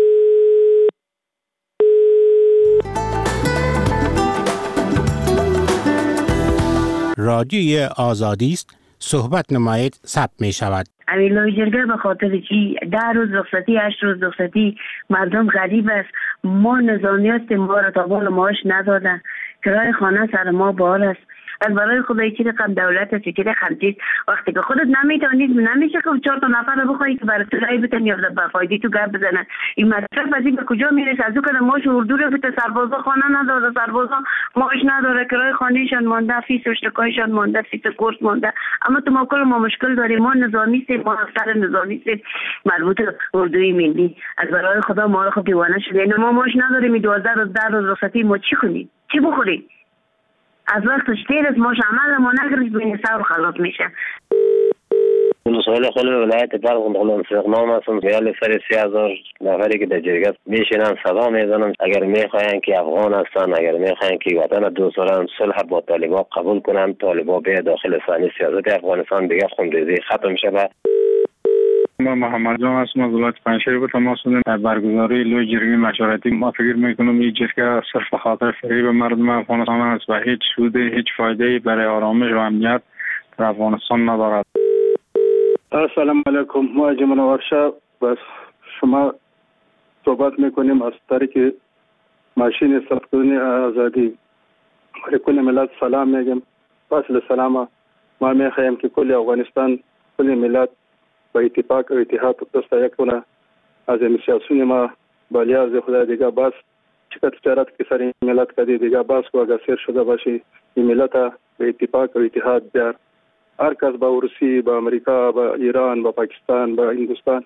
رادیوی آزادی است. صحبت نمایید ثبت می شود. امی لوی جرگه به خاطر چی ده روز رخصتی هشت روز رخصتی مردم غریب است. ما نظامی هستیم، ما را تا بالا معاش ندادن، کرای خانه سر ما بار است. از برای خدای چی رقم دولت است، چی رقم چیز وقتی که خودت نمیتونید نمیشه که چهار تا نفر رو بخوایی که برای تلایی بتن یا به فایدی تو گرد بزنن. این مصرف از این به کجا میرسه؟ از او که ماش اردو رو بته سربازا خانه نداره، سربازا ماش نداره، کرای خانهشان مانده، فیس اشتکایشان مانده، فیس کورس مانده. اما تو ما کل ما مشکل داریم. ما نظامی سیم، ما افسر نظامی سیم مربوط اردوی ملی. از برای خدا ما رو خب دیوانه شده. اینا ما ماش نداریم. می دوازده روز ده روز رخصتی ما چی کنیم؟ چی بخوریم؟ از وقتش تیر از ماش عمل ما نگرید بین سر و خلاص میشه. مسائل خود ولایت بلخ مغلوم فقنام هستم. میال سر سی هزار نفری که در جرگه میشینن صدا میزنن اگر میخواین که افغان هستن، اگر میخواین که وطن دوست دارن صلح با طالبان قبول کنن، طالبان به داخل صحنه سیاست افغانستان دیگه خونریزی ختم شه. ما محمد جان هستم از ولایت پنجشیر. به تماس شدیم در برگزاری لوی جرگه مشورتی. ما فکر میکنم این جرگه صرف خاطر فریب مردم افغانستان است و هیچ سودی هیچ فایده‌ای برای آرامش و امنیت در افغانستان ندارد. السلام علیکم. ما جمعه ورشه بس شما صحبت میکنیم از طریق ماشین ثبت آزادی. کل ملت سلام میگم. فاصله سلام. ما میخوایم که کل افغانستان کل ملت با اتفاق و اتحاد دست یک کنه. از این سیاسون ما با لیاز خدا دیگه بس چقدر تجارت که سر این ملت کدی دیگه بس و اگر سیر شده باشی این ملت به اتفاق و اتحاد بیار. هر کس با روسی، با امریکا، با ایران، با پاکستان، با هندوستان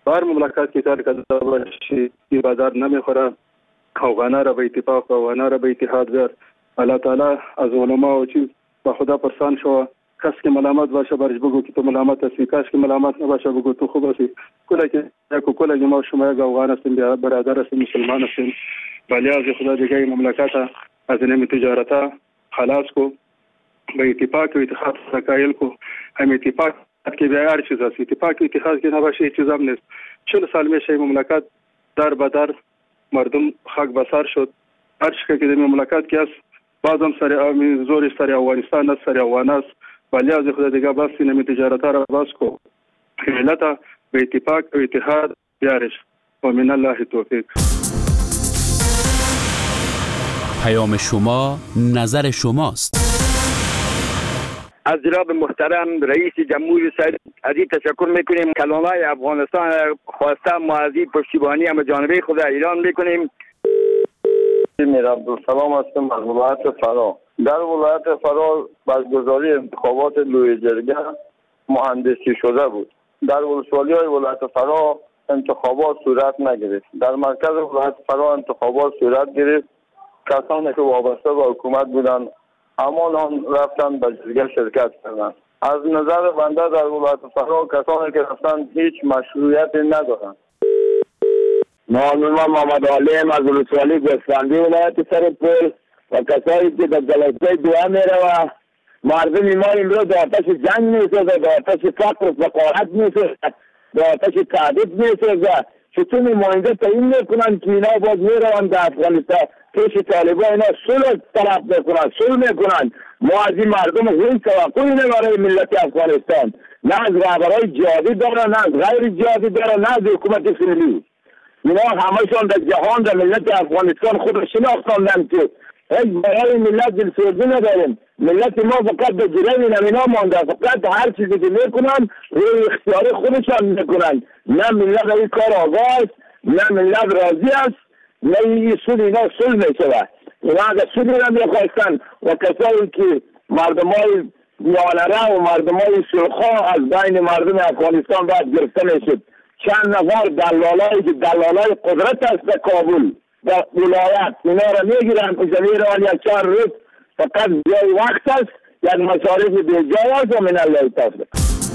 بر مملکت که کار کرده باشی که بازار نمیخوره، افغانان را به اتفاق و افغانان را به اتحاد بیار. الله تعالی از علما و چیز با خدا پرسان شو. کس که ملامت باشه برش بگو که تو ملامت هستی، کس که ملامت نباشه بگو تو خوب هستی. کلا که یک و کلا ما شما یک افغان هستیم، برادر هستیم، مسلمان هستیم. ولی از خدا دیگه مملکت از این تجارت خلاص کو، به اتفاق و اتحاد سکایل کو. هم اتفاق که بیا هر چیز هست، اتفاق و اتحاد که نباشه هیچ چیز هم نیست. چهل سال میشه مملکت در بدر مردم خاک بسار شد. هر چیزی که در مملکت که است بازم سر زور سر افغانستان است، سر افغان است. ولی از خدا دیگه بس این تجارت را باز کو، ملت به اتفاق و اتحاد بیارش. و من الله توفیق. پیام شما نظر شماست. از جناب محترم رئیس جمهور سعید از این تشکر میکنیم. کلانای افغانستان خواسته ما از این پشتیبانی هم جانبه خود اعلان میکنیم. میر عبدالسلام هستم از ولایت فرا. در ولایت فرا برگزاری انتخابات لوی جرگه مهندسی شده بود. در ولسوالی های ولایت فرا انتخابات صورت نگرفت. در مرکز ولایت فرا انتخابات صورت گرفت. کسانی که وابسته به حکومت بودند همان هم رفتن به جرگه شرکت کردند. از نظر بنده در ولایت فرا کسانی که رفتن هیچ مشروعیتی ندارند. نام ما محمد علیم از ولسوالی گوسفندی ولایت سرپل و کسایی که در جلسه دعا می روه. مردم ما امروز در آتش جنگ می سوزه، در آتش فقر و فقارت می سوزه، در آتش تعدید می سوزه. چطور نماینده تعیین میکنن که اینا باز می روند در افغانستان پیش طالبان اینا صلح طلب میکنن، صلح میکنن. ما از این مردم هیچ توقعی برای ملت افغانستان، نه از رهبرای جهادی دارن، نه از غیر جهادی دارن، نه از حکومت فعلی. اینا همشون در جهان در ملت افغانستان خود را شناختاندن که هیچ برای ملت دلسوزی نداریم. ملت ما فقط به جلوی اینا مانده، فقط هر چیزی که میکنن روی اختیار خودشان میکنن. نه ملت این کار آغاز، نه ملت راضی است، نه این سود اینا صلح میشود. اینا اگر سودی را میخواستن و کسایی که مردم های میانره و مردم های صلح‌خواه از بین مردم افغانستان باید گرفته میشد. چند نفر دلالای که دلالای قدرت است در کابل در ولایت اینا را میگیرن که زمین روان یک چهار روز فقط جای وقت است، یک مصارف بیجای است و من الله توفیق.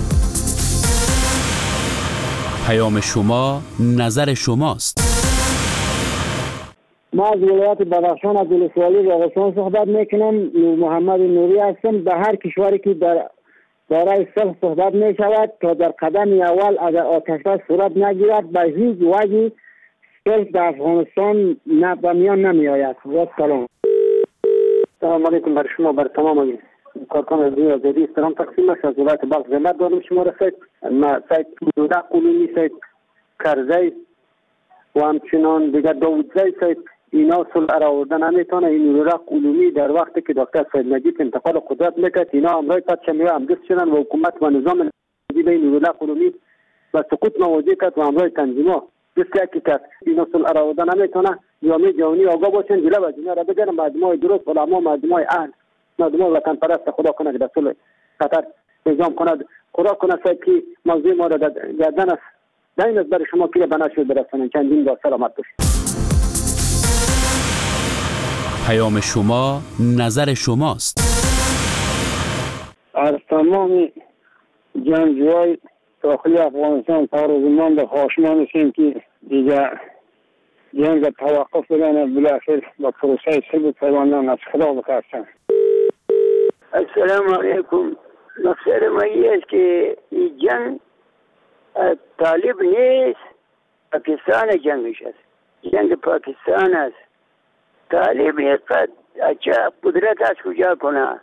پیام شما نظر شماست. ما از ولایت بدخشان از ولسوالی بدخشان صحبت میکنم. محمد نوری هستم. به هر کشوری که در دارای صلح صحبت می شود تا در قدم اول اگر آتش‌بس صورت نگیرد به هیچ وجه صلح در افغانستان نه به میان نمی آید. و سلام. سلام علیکم بر شما، بر تمام کارکنان از دنیا آزادی سلام تقسیم است. از ولایت بلخ زحمت دارم شما را سید ما سید دوده قلومی سید کرزی و همچنان دیگر داودزی سید اینا صلح را آوردن نمیتونه. این نورق علومی در وقتی که دکتر سید نجیب انتقال قدرت میکرد اینا امرای پادشاهی همدست شدن و حکومت و نظام نجیب این نورق علومی و سقوط مواجه کرد و امرای تنظیما دست یک کرد. اینا صلح را آوردن نمیتونه. جامعه جهانی آگاه باشن، جلو از اینا را بگیرن. مردمای درست، علما، مردمای اهل، مردمای وطن پرست خدا کنه که در صلح قطر نظام کند. خدا کنه سید که موضوع ما را گردن است. در این برای شما که بناشد برسانن. چندین بار سلامت باشید. پیام شما نظر شماست. از تمام جنگجوهای داخلی افغانستان تارزمان به خواهشمان هستیم که دیگر جنگ توقف بدن، بالاخره با پروسه صلح پیوندن از خدا بخواستن. السلام علیکم. مقصد ما این است که این جنگ طالب نیست، پاکستان جنگش است. جنگ پاکستان است. طالب یقد اچھا قدرت از کجا کنه؟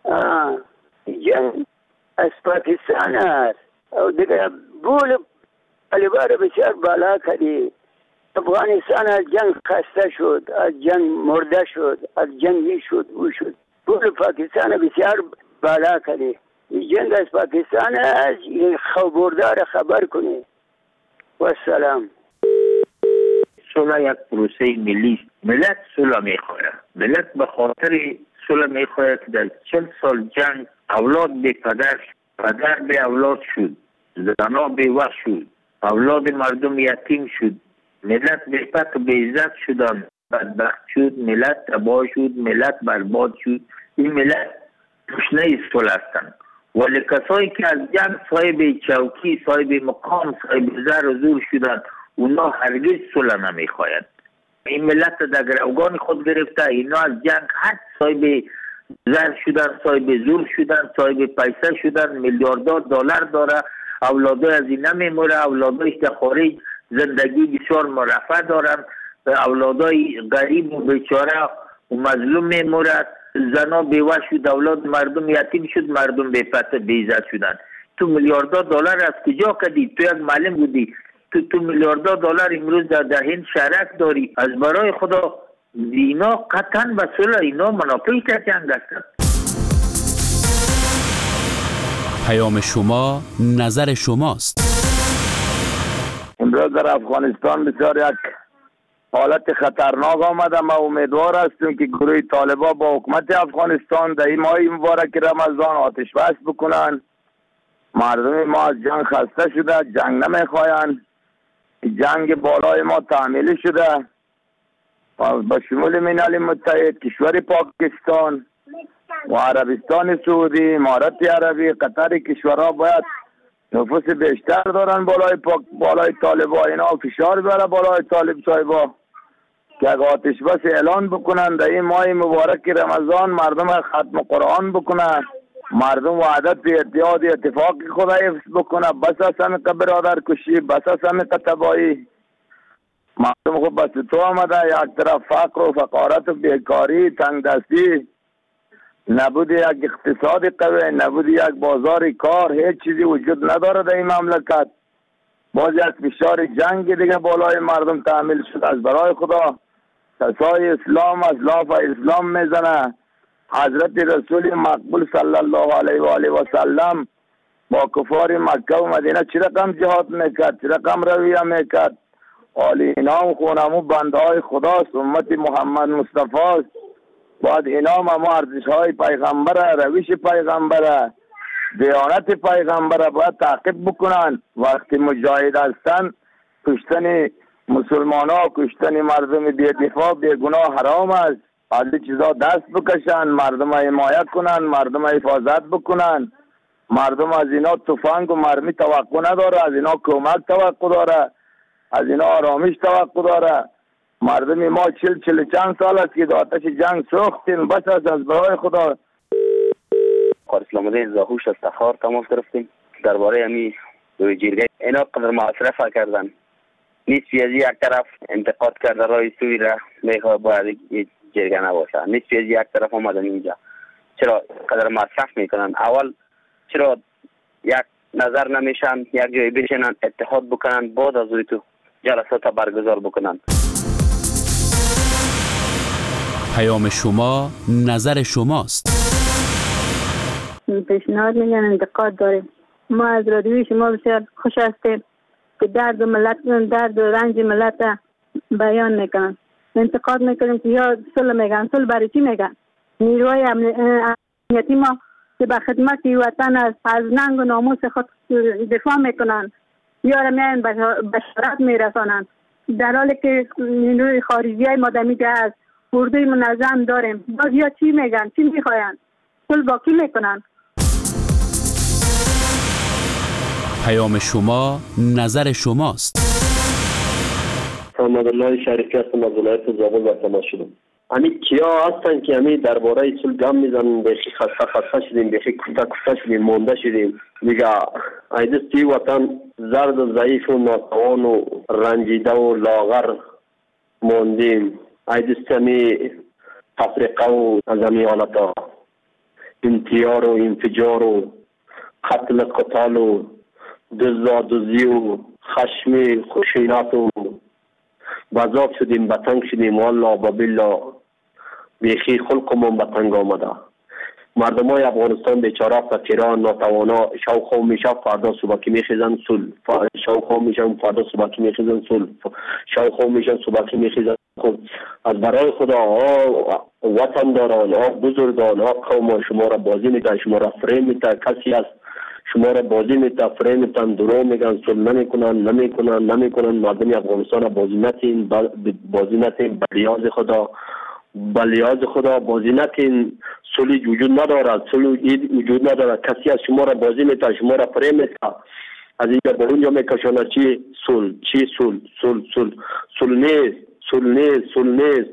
جنگ از پاکستان است و دیگر بول طالبان را بسیار بالا کردی. افغانستان از جنگ خسته شد، از جنگ مرده شد، از جنگی شد او شد. بول پاکستان بسیار بالا کردی. این جنگ از پاکستان است. این خبردار خبر کنی. و سلام. صلح یک پروسه ملی است. ملت صلح میخواهد. ملت به خاطر صلح میخواهد که در چل سال جنگ اولاد بی پدر، پدر بی اولاد شد، زنها بی وقت شد، اولاد مردم یتیم شد، ملت بهپت و بیزت شدن، بدبخت شد، ملت تباه شد، ملت برباد شد. این ملت تشنه صلح هستند، ولی کسایی که از جنگ صاحب چوکی، صاحب مقام، صاحب زر و زور شدند، اونا هرگز صلح نمیخواهند. این ملت در گروگان خود گرفته، اینا از جنگ هر صاحب زر شدن، صاحب زور شدن، صاحب پیسه شدن، میلیاردها دلار داره، اولادای از این نمیموره، اولادایش در خارج زندگی بسیار مرفه دارن، اولادای غریب و بیچاره و مظلوم میمورد، زنا بیوه شد، اولاد مردم یتیم شد، مردم بی پته بی عزت شدن. تو میلیاردها دلار از کجا کدی؟ تو یک معلم بودی، تو تو میلیاردها دلار امروز در ده هند شرک داری. از برای خدا اینا قطعا به صلح، اینا منافع جنگ هستند. پیام شما نظر شماست. امروز در افغانستان بسیار یک حالت خطرناک آمده. ما امیدوار هستیم که گروه طالبان با حکومت افغانستان در این ماه مبارک رمضان آتش بس بکنن. مردم ما از جنگ خسته شده، جنگ نمیخواین. جنگ بالای ما تعمیل شده و با شمول ملل متحد، کشور پاکستان و عربستان سعودی، امارات عربی، قطر، کشورها باید نفوس بیشتر دارن بالای پاک بالای طالبا، اینا فشار بیاره بالای طالب صاحبا که اگه آتش بس اعلان بکنن در این ماه مبارک رمضان، مردم ختم قرآن بکنن، مردم وعدت به اتحاد اتفاق خدا حفظ بکنه، بس از همه برادر کشی، بس از همه تباهی. مردم خود بس تو آمده، یک طرف فقر و فقارت و بیکاری، تنگ دستی، نبود یک اقتصاد قوی، نبود یک بازار کار، هیچ چیزی وجود نداره در این مملکت. باز یک فشار جنگ دیگه بالای مردم تعمیل شد. از برای خدا کسای اسلام از لاف اسلام میزنه. حضرت رسول مقبول صلی الله علیه و آله و سلم با کفار مکه و مدینه چه رقم جهاد میکرد، چه رقم رویه میکرد. حالی اینا و خونمو بنده های خداست، امت محمد مصطفی است. باید اینا ما ارزش های پیغمبره، روش پیغمبره، دیانت پیغمبره باید تعقیب بکنن. وقتی مجاهد هستن کشتن مسلمان ها، کشتن مردم بی دفاع بی گناه حرام است. از این چیزا دست بکشن، مردم حمایت کنن، مردم حفاظت بکنن. مردم از اینا تفنگ و مرمی توقع نداره، از اینا کمک توقع داره، از اینا آرامش توقع داره. مردم ما چل چل چند سال است که آتش جنگ سوختیم. بس از از برای خدا. قاری اسلام الدین زاهوش از تخار تماس گرفتیم درباره امی روی جرگه. اینا قدر مصرف کردن، نصفی از یک طرف انتقاد کرده رای سوی را میخواد باید جرگه نباشه، نصفی از یک طرف آمدن اینجا. چرا قدر مصرف میکنن؟ اول چرا یک نظر نمیشن، یک جای بشینن اتحاد بکنن، بعد از روی تو جلسات برگزار بکنن. پیام شما نظر شماست. پیشنهاد میگن انتقاد داریم. ما از رادیوی شما بسیار خوش هستیم که درد ملت، درد و رنج ملت بیان میکنن. انتقاد میکنیم که یا صلح میگن. صلح برای چی میگن؟ نیروهای امنیتی ما که به خدمت وطن از از ننگ و ناموس خود دفاع میکنن، یا را میان بشارت میرسانن، در حالی که نیروی خارجی های ما دمیده از اردوی منظم داریم. باز یا چی میگن؟ چی میخواین؟ صلح با کی میکنن؟ پیام شما نظر شماست. محمد الله شریفی هستم از ولایت زابل و تماس شدم. همین کیا هستن که همین درباره صلح گام میزنن؟ بخی خسته خسته شدیم، بخی کفته کفته شدیم، مونده شدیم. میگه ایدستی وطن زرد و ضعیف و ناتوان و رنجیده و لاغر موندیم. ایدستی همین تفریقه و از همین حالتا انتیار و انفجار و قتل قتال و دزدادزی و خشم خشونت و بذاب شدیم، بتنگ شدیم. والله ببالله بیخی خلقمون بتنگ آمده. مردم های افغانستان بیچاره فقیران ناتوانا شوخ میشه فردا صبح که میخیزن صلح، شوخ میشن فردا صبح که میخیزن صلح، شوخ میشن صبح که میخیزن. از برای خدا وطن داران، بزرگان، قوم شما را بازی میده، شما را فریم میده. کسی از شما را بازی میتا فریم میتن درو میگن صلح نمیکنن نمیکنن نمیکنن مردم افغانستان بازی نتین بازی نتین بلیاز خدا بلیاز خدا بازی نتین صلح وجود ندارد صلح وجود ندارد کسی از شما را بازی میتا شما را فریم میتا از اینجا به اونجا میکشانه چی صلح چی صلح صلح صلح صلح نیست صلح نیست صلح نیست.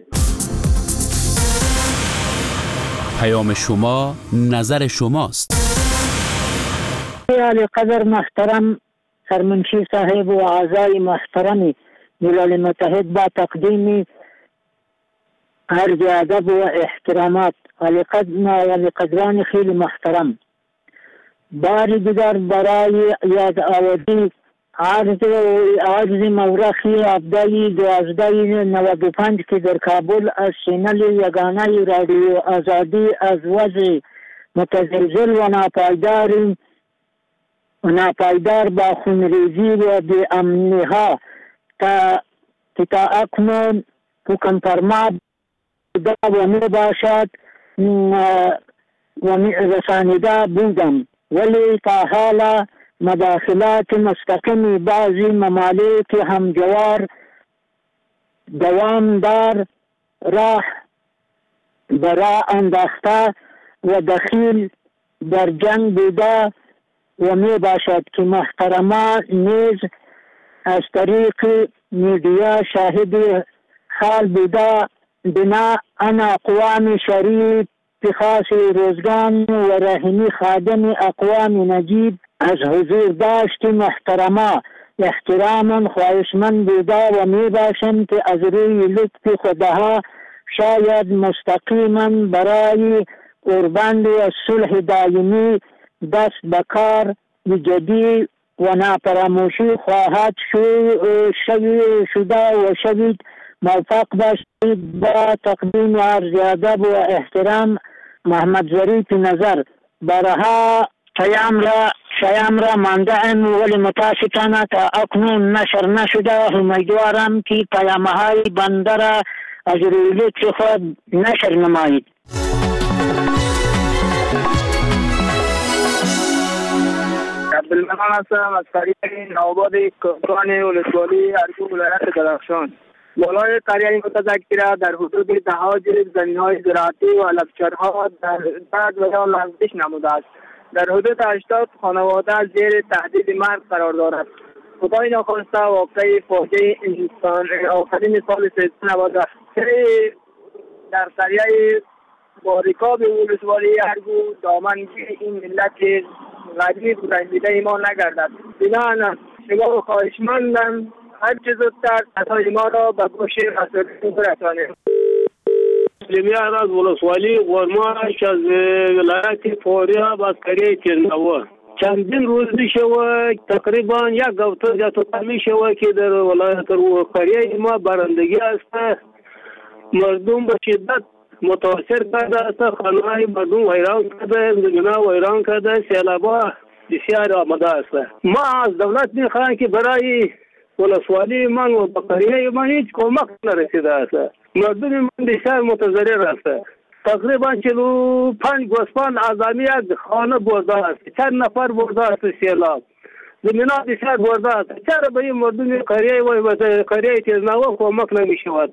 پیام شما نظر شماست. علی قدر محترم سرمنشی صاحب و اعضای محترم ملل متحد با تقدیم عرض ادب و احترامات علی قدر علی قدران خیلی محترم باری دیگر برای یاد آوری عرض عرض مورخی هفته دوازده نود و پنج که در کابل از چینل یگانه رادیو آزادی از وضع متزلزل و ناپایدار و ناپایدار با خونریزی و بی امنی ها تا تا اکنون حکم فرما و می باشد و رسانیده بودم ولی تا حالا مداخلات مستقیم بعضی ممالک همجوار دوامدار راه برا انداخته و دخیل در جنگ بوده و می باشد که محترمان نیز از طریق میدیا شاهد حال بوده بنا ان اقوام شریف خاص روزگان و رحمی خادم اقوام نجیب از حضور داشت محترما احتراما خواهشمند بوده و می باشم که از روی لطف خداها شاید مستقیما برای قربان و صلح دائمی دست به کار جدی و ناپراموشی خواهد شده و شوید موفق باشید. با تقدیم عرض ادب و احترام محمد ظریف نظر برها پیام را پیام را مانده ام ولی متاسفانه تا اکنون نشر نشده. امیدوارم که پیامهای بنده را از روی لطف خود نشر نمایید. عبدالمنان هستم از قریه نوآباد کمران ولسوالی ارگو ولایت درخشان. بالای قریه متذکره در حدود دهها جریب زمین‌های زراعتی و لفچرها در بعد و یا لغزش نموده است. در حدود هشتاد خانواده زیر تهدید مرگ قرار دارد. خدای ناخواسته واقعی فاجعه انسان آخرین سال سیصد و نود در قریه باریکاب ولسوالی ارگو دامنگیر این ملت غریب رنجیده ما نگردد. بنابراین شما خواهشمندم هر چه زودتر صدای ما را به گوش مسئولین برسانید. لیمیان از ولسوالی غرماش از ولایت فوریاب از قریه تیرنوا چندین روز میشه و تقریبا یک هفته یا میشه و که در ولایت قریه ما بارندگی است. مردم به شدت متاثر کرده است. خانه‌های مردم ویران کرده، زمین‌ها ویران کرده، سیلاب‌ها بسیار آمده است. ما از دولت میخواهیم که برای ولسوالی من و بقریه من هیچ کمک نرسیده است. مردم من بسیار متضرر است. تقریبا چلو پنج گوسفند اعظامی یک خانه برده است. چند نفر برده است سیلاب. زمین‌ها بسیار برده است. چرا به این مردم قریه و قریه تیزنوا کمک نمی‌شود؟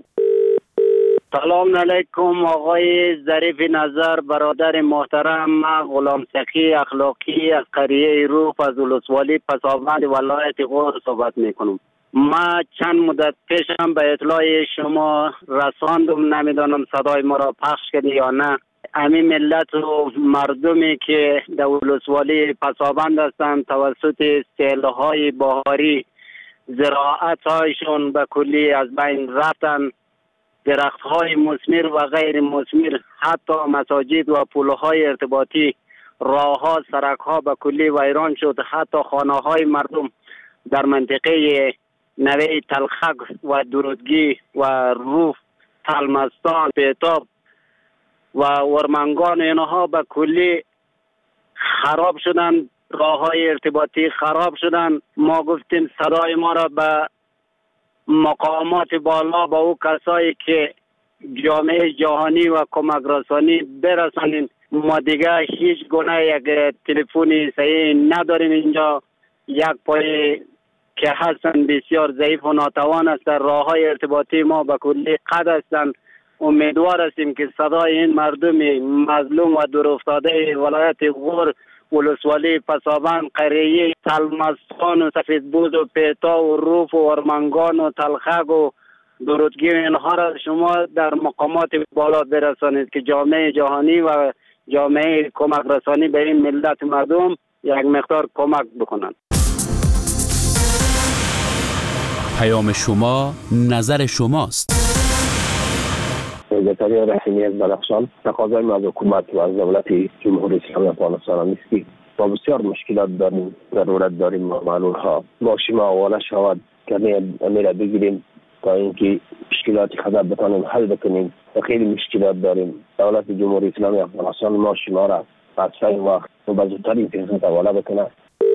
سلام علیکم آقای ظریف نظر، برادر محترم. من غلام سخی اخلاقی از قریه روف از ولسوالی پسابند ولایت غور صحبت میکنم. ما چند مدت پیشم به اطلاع شما رساندم، نمیدانم صدای ما را پخش کردی یا نه. همین ملت و مردمی که در ولسوالی پسابند هستند توسط سیل‌های بهاری زراعت هایشون به کلی از بین رفتن. درخت های مثمر و غیر مثمر، حتی مساجد و پله های ارتباطی، راه ها، سرک ها به کلی ویران شد. حتی خانه های مردم در منطقه نوه تلخک و درودگی و روف، تلمستان، بیتاب و ورمنگان اینها به کلی خراب شدن. راه های ارتباطی خراب شدن. ما گفتیم صدای ما را به مقامات بالا، با او کسایی که جامعه جهانی و کمک رسانی برسانیم. ما دیگه هیچ گونه یک تلفنی صحیح نداریم اینجا. یک پای که هستن بسیار ضعیف و ناتوان است. راه های ارتباطی ما به کلی قطع هستند. امیدوار هستیم که صدای این مردم مظلوم و دورافتاده ولایت غور، ولسوالی پسابند، قریه تلمستان و سفیدبوز و پیتا و روف و ارمنگان و تلخک و درودگی و اینها را شما در مقامات بالا برسانید که جامعه جهانی و جامعه کمک رسانی به این ملت مردم یک مقدار کمک بکنند. پیام شما نظر شماست. سکرتری رسمی از بدخشان تقاضای ما از حکومت و از دولت جمهوری اسلامی افغانستان است که با بسیار مشکلات داریم، ضرورت داریم معلول ها باشیم حواله شود که امیر بگیریم تا اینکه مشکلات خدا بتانیم حل بکنیم. خیلی مشکلات داریم. دولت جمهوری اسلامی افغانستان ما شما را از این وقت و به زودترین فرصت حواله بکنه.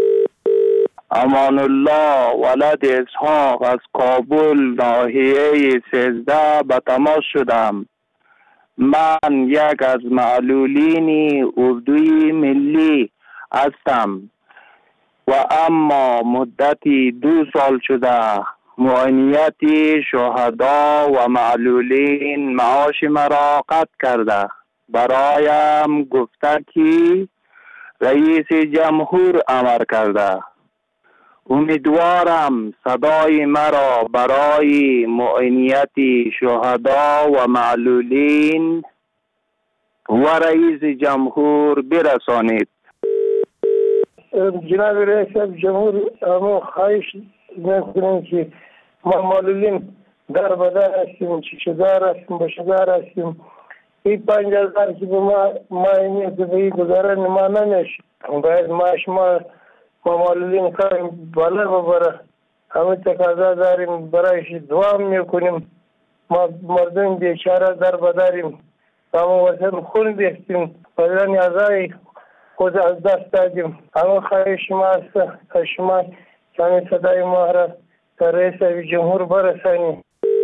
امان الله ولد اسحاق از کابل ناحیه سیزده به تماس شدم. من یک از معلولین اردوی ملی هستم و اما مدتی دو سال شده معاینیت شهدا و معلولین معاش مرا قطع کرده. برایم گفته که رئیس جمهور امر کرده. امیدوارم صدای مرا برای معاینیت شهدا و معلولین و رئیس جمهور برسانید. جناب رئیس جمهور اما خواهش میکنم که ما معلولین در بدر هستیم، چشدار هستیم، بشدار هستیم. این پنج هزار که به ما معاینیت به این گذاره ما نمیشه. باید ماش ما ما معلولین کاریم بالا ببره. همه تقاضا داریم برایش دعا میکنیم. ما مردم بیچاره در بداریم. اما وطن خون بیستیم. بدن ازای خود از دست دادیم. اما خواهش ما است از شما کمی صدای ما را در رئیس جمهور برسانیم.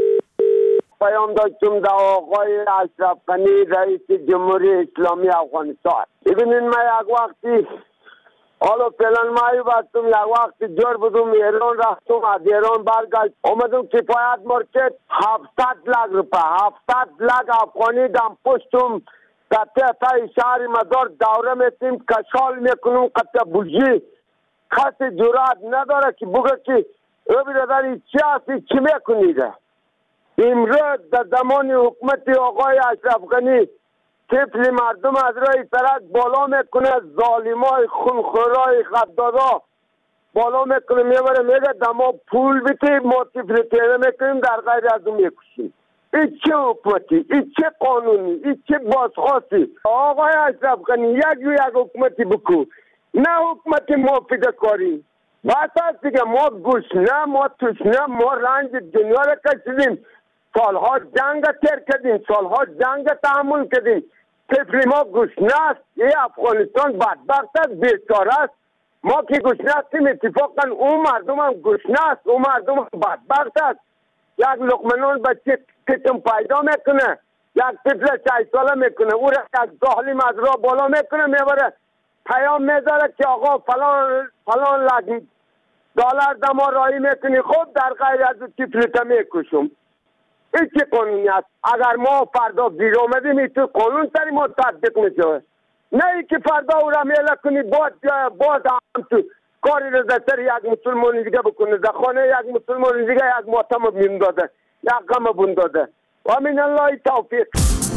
پیام داشتم در آقای اشرف غنی رئیس جمهوری اسلامی افغانستان. ببینید ما یک وقتی حالا فعلا مایی بستم یک وقت جور بودم ایران رفتم از ایران برگشت اومدم کفایت مارکت هفتصد لک روپه هفتصد لک افغانی دم پشتم در تحت شهر مدار دوره میتیم کشال میکنم قطع بوجی کسی جرات نداره که بگه که او بیرداری چی هستی چی میکنیده. امروز در زمان حکومت آقای اشرف غنی طفل مردم از رای سرک بالا میکنه، ظالمای خونخورای غدارا بالا میکنه میبره میگه دما پول بیتی ما طفل تیره میکنیم در غیر از اون میکشیم. این چه حکومتی؟ این چه قانونی؟ این چه بازخواستی؟ آقای اشرف غنی یک یک حکومتی بکو، نه حکومت ما فیده کاری. بس هست دیگه ما گوشنه ما توشنه ما رنج دنیا را کشیدیم، سالها جنگ تیر کردیم، سالها جنگ تحمل کردیم. طفل ما گوشنه است. این افغانستان بدبخت است، بیچاره است. ما که گوشنه هستیم اتفاقا اون مردم هم گوشنه است، اون مردم هم بدبخت است. یک لقمه بچه کتم پیدا میکنه، یک طفل شش ساله میکنه، او را یک ظالم از راه بالا میکنه میبره پیام میذاره که آقا فلان فلان لک دلار دما رایی میکنی، خب در غیر از طفلت میکشم. این چه قانونی است؟ اگر ما فردا گیر آمدیم این تو قانون سری ما تطبیق میشه، نه ای که فردا او را میله کنی باز باز هم تو کاری رو در سر یک مسلمان دیگه بکنه، در خانه یک مسلمان دیگه یک ماتم بین داده، یک غم بون داده. و من الله توفیق.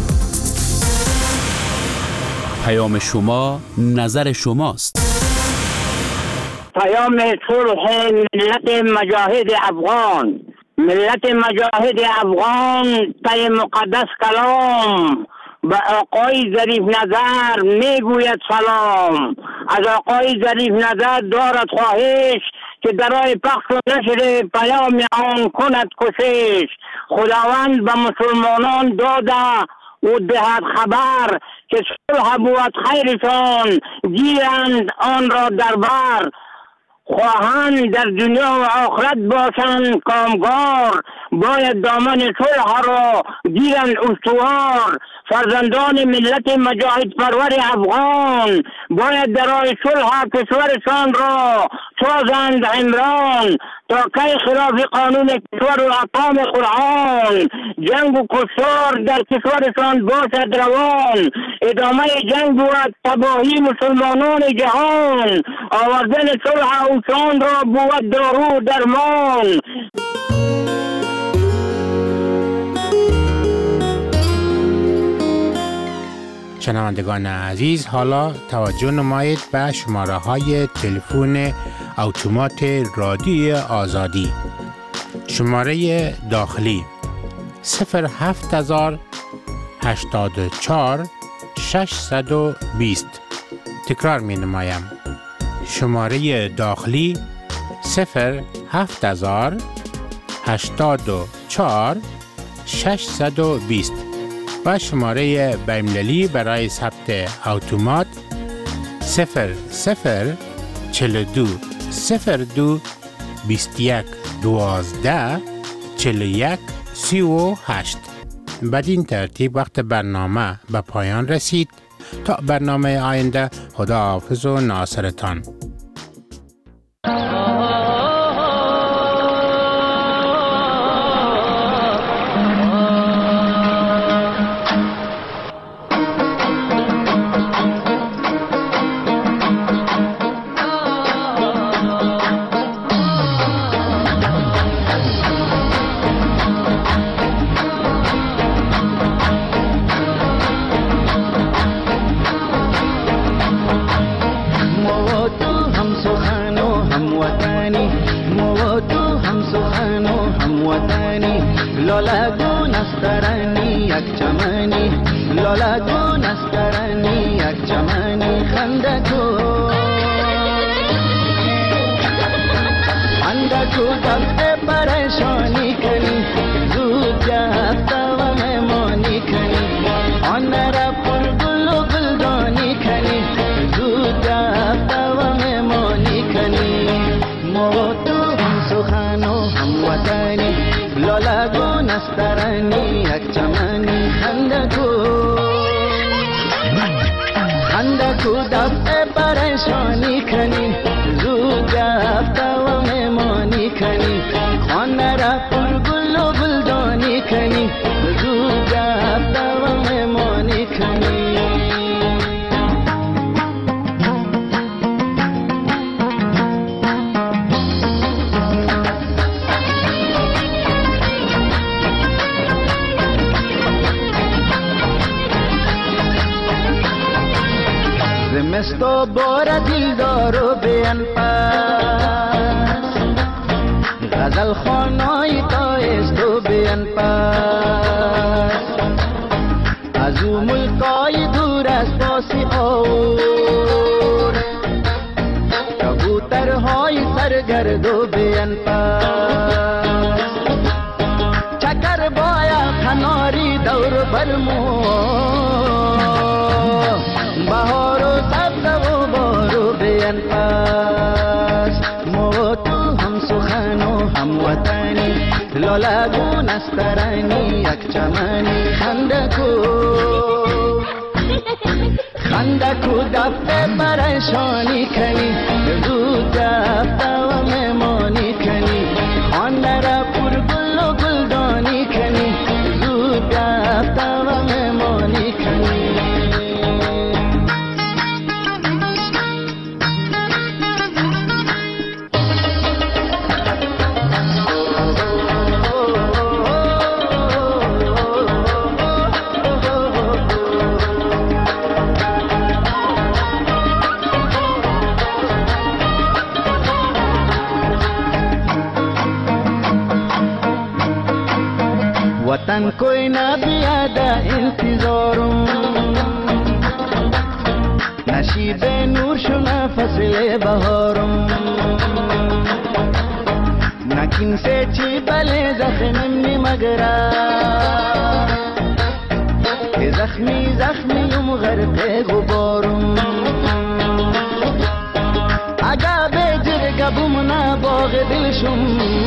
پیام شما نظر شماست. پیام صلح ملت مجاهد افغان. ملت مجاهد افغان پای مقدس کلام به آقای ظریف نظر میگوید سلام. از آقای ظریف نظر دارد خواهش که درای پخش و نشر پیام آن کند کوشش. خداوند به مسلمانان داده و دهد خبر که صلح بود خیرشان گیرند آن را در بر. خواهند در دنیا و آخرت باشند کامگار، باید دامن صلح را گیرند استوار. فرزندان ملت مجاهد پرور افغان باید در راه صلح کشورشان را سازند عمران، تا کی خلاف قانون کشور و احکام قرآن جنگ و کشتار در کشورشان باشد روان. ادامه جنگ و تباهی مسلمانان جهان، آوردن صلح اوسان را بود دارو درمان. شنوندگان عزیز، حالا توجه نمایید به شماره های تلفن اتومات رادیوی آزادی. شماره داخلی صفر هفت هزار هشتاد و چهار ششصد و بیست. تکرار می نمایم. شماره داخلی صفر هفت هزار هشتاد و چهار ششصد و بیست و شماره بین‌المللی برای ثبت اتومات صفر صفر چهل و دو صفر دو بیست و یک دوازده چهل و یک سی و هشت. بدین ترتیب وقت برنامه به پایان رسید. تا برنامه آینده، خداحافظ و ناصرتان. زمستو بار دل دارو بیان پاس، غزل خانای تایستو بیان پاس، از او ملکای دور از پاسی آور، کبوترهای سرگردو بیان پاس، چکر بایا کناری دور برمو، بهار و سبز و بارو بیان پاس، ما تو هم سخن و هم وطنی، لالگون استرانی یک چمنی، خندکو خندکو دفته پریشانی کنی، زود دفته و مهمانی کنی، خانه را پر گل و گلدانی کنی، زود دفته و مهمانی کنی. वतन कोई ना बियादा इंतजारों, नशीब नूर शुना फसले बहारों, नकिन से ची बले जख्मी मगरा, के जख्मी जख्मी युम गरक़े गुबारों, आगा बेजरगा شبمونه باغ دلشم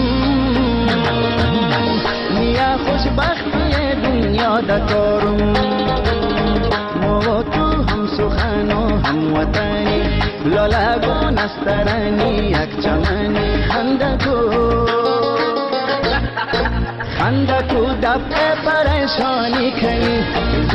نیا خوشبختی دنیا دکارم ما تو هم سخن و هم وطنی لالگون استرانی یک چمنی خندکو خندکو دفع پریشانی کنی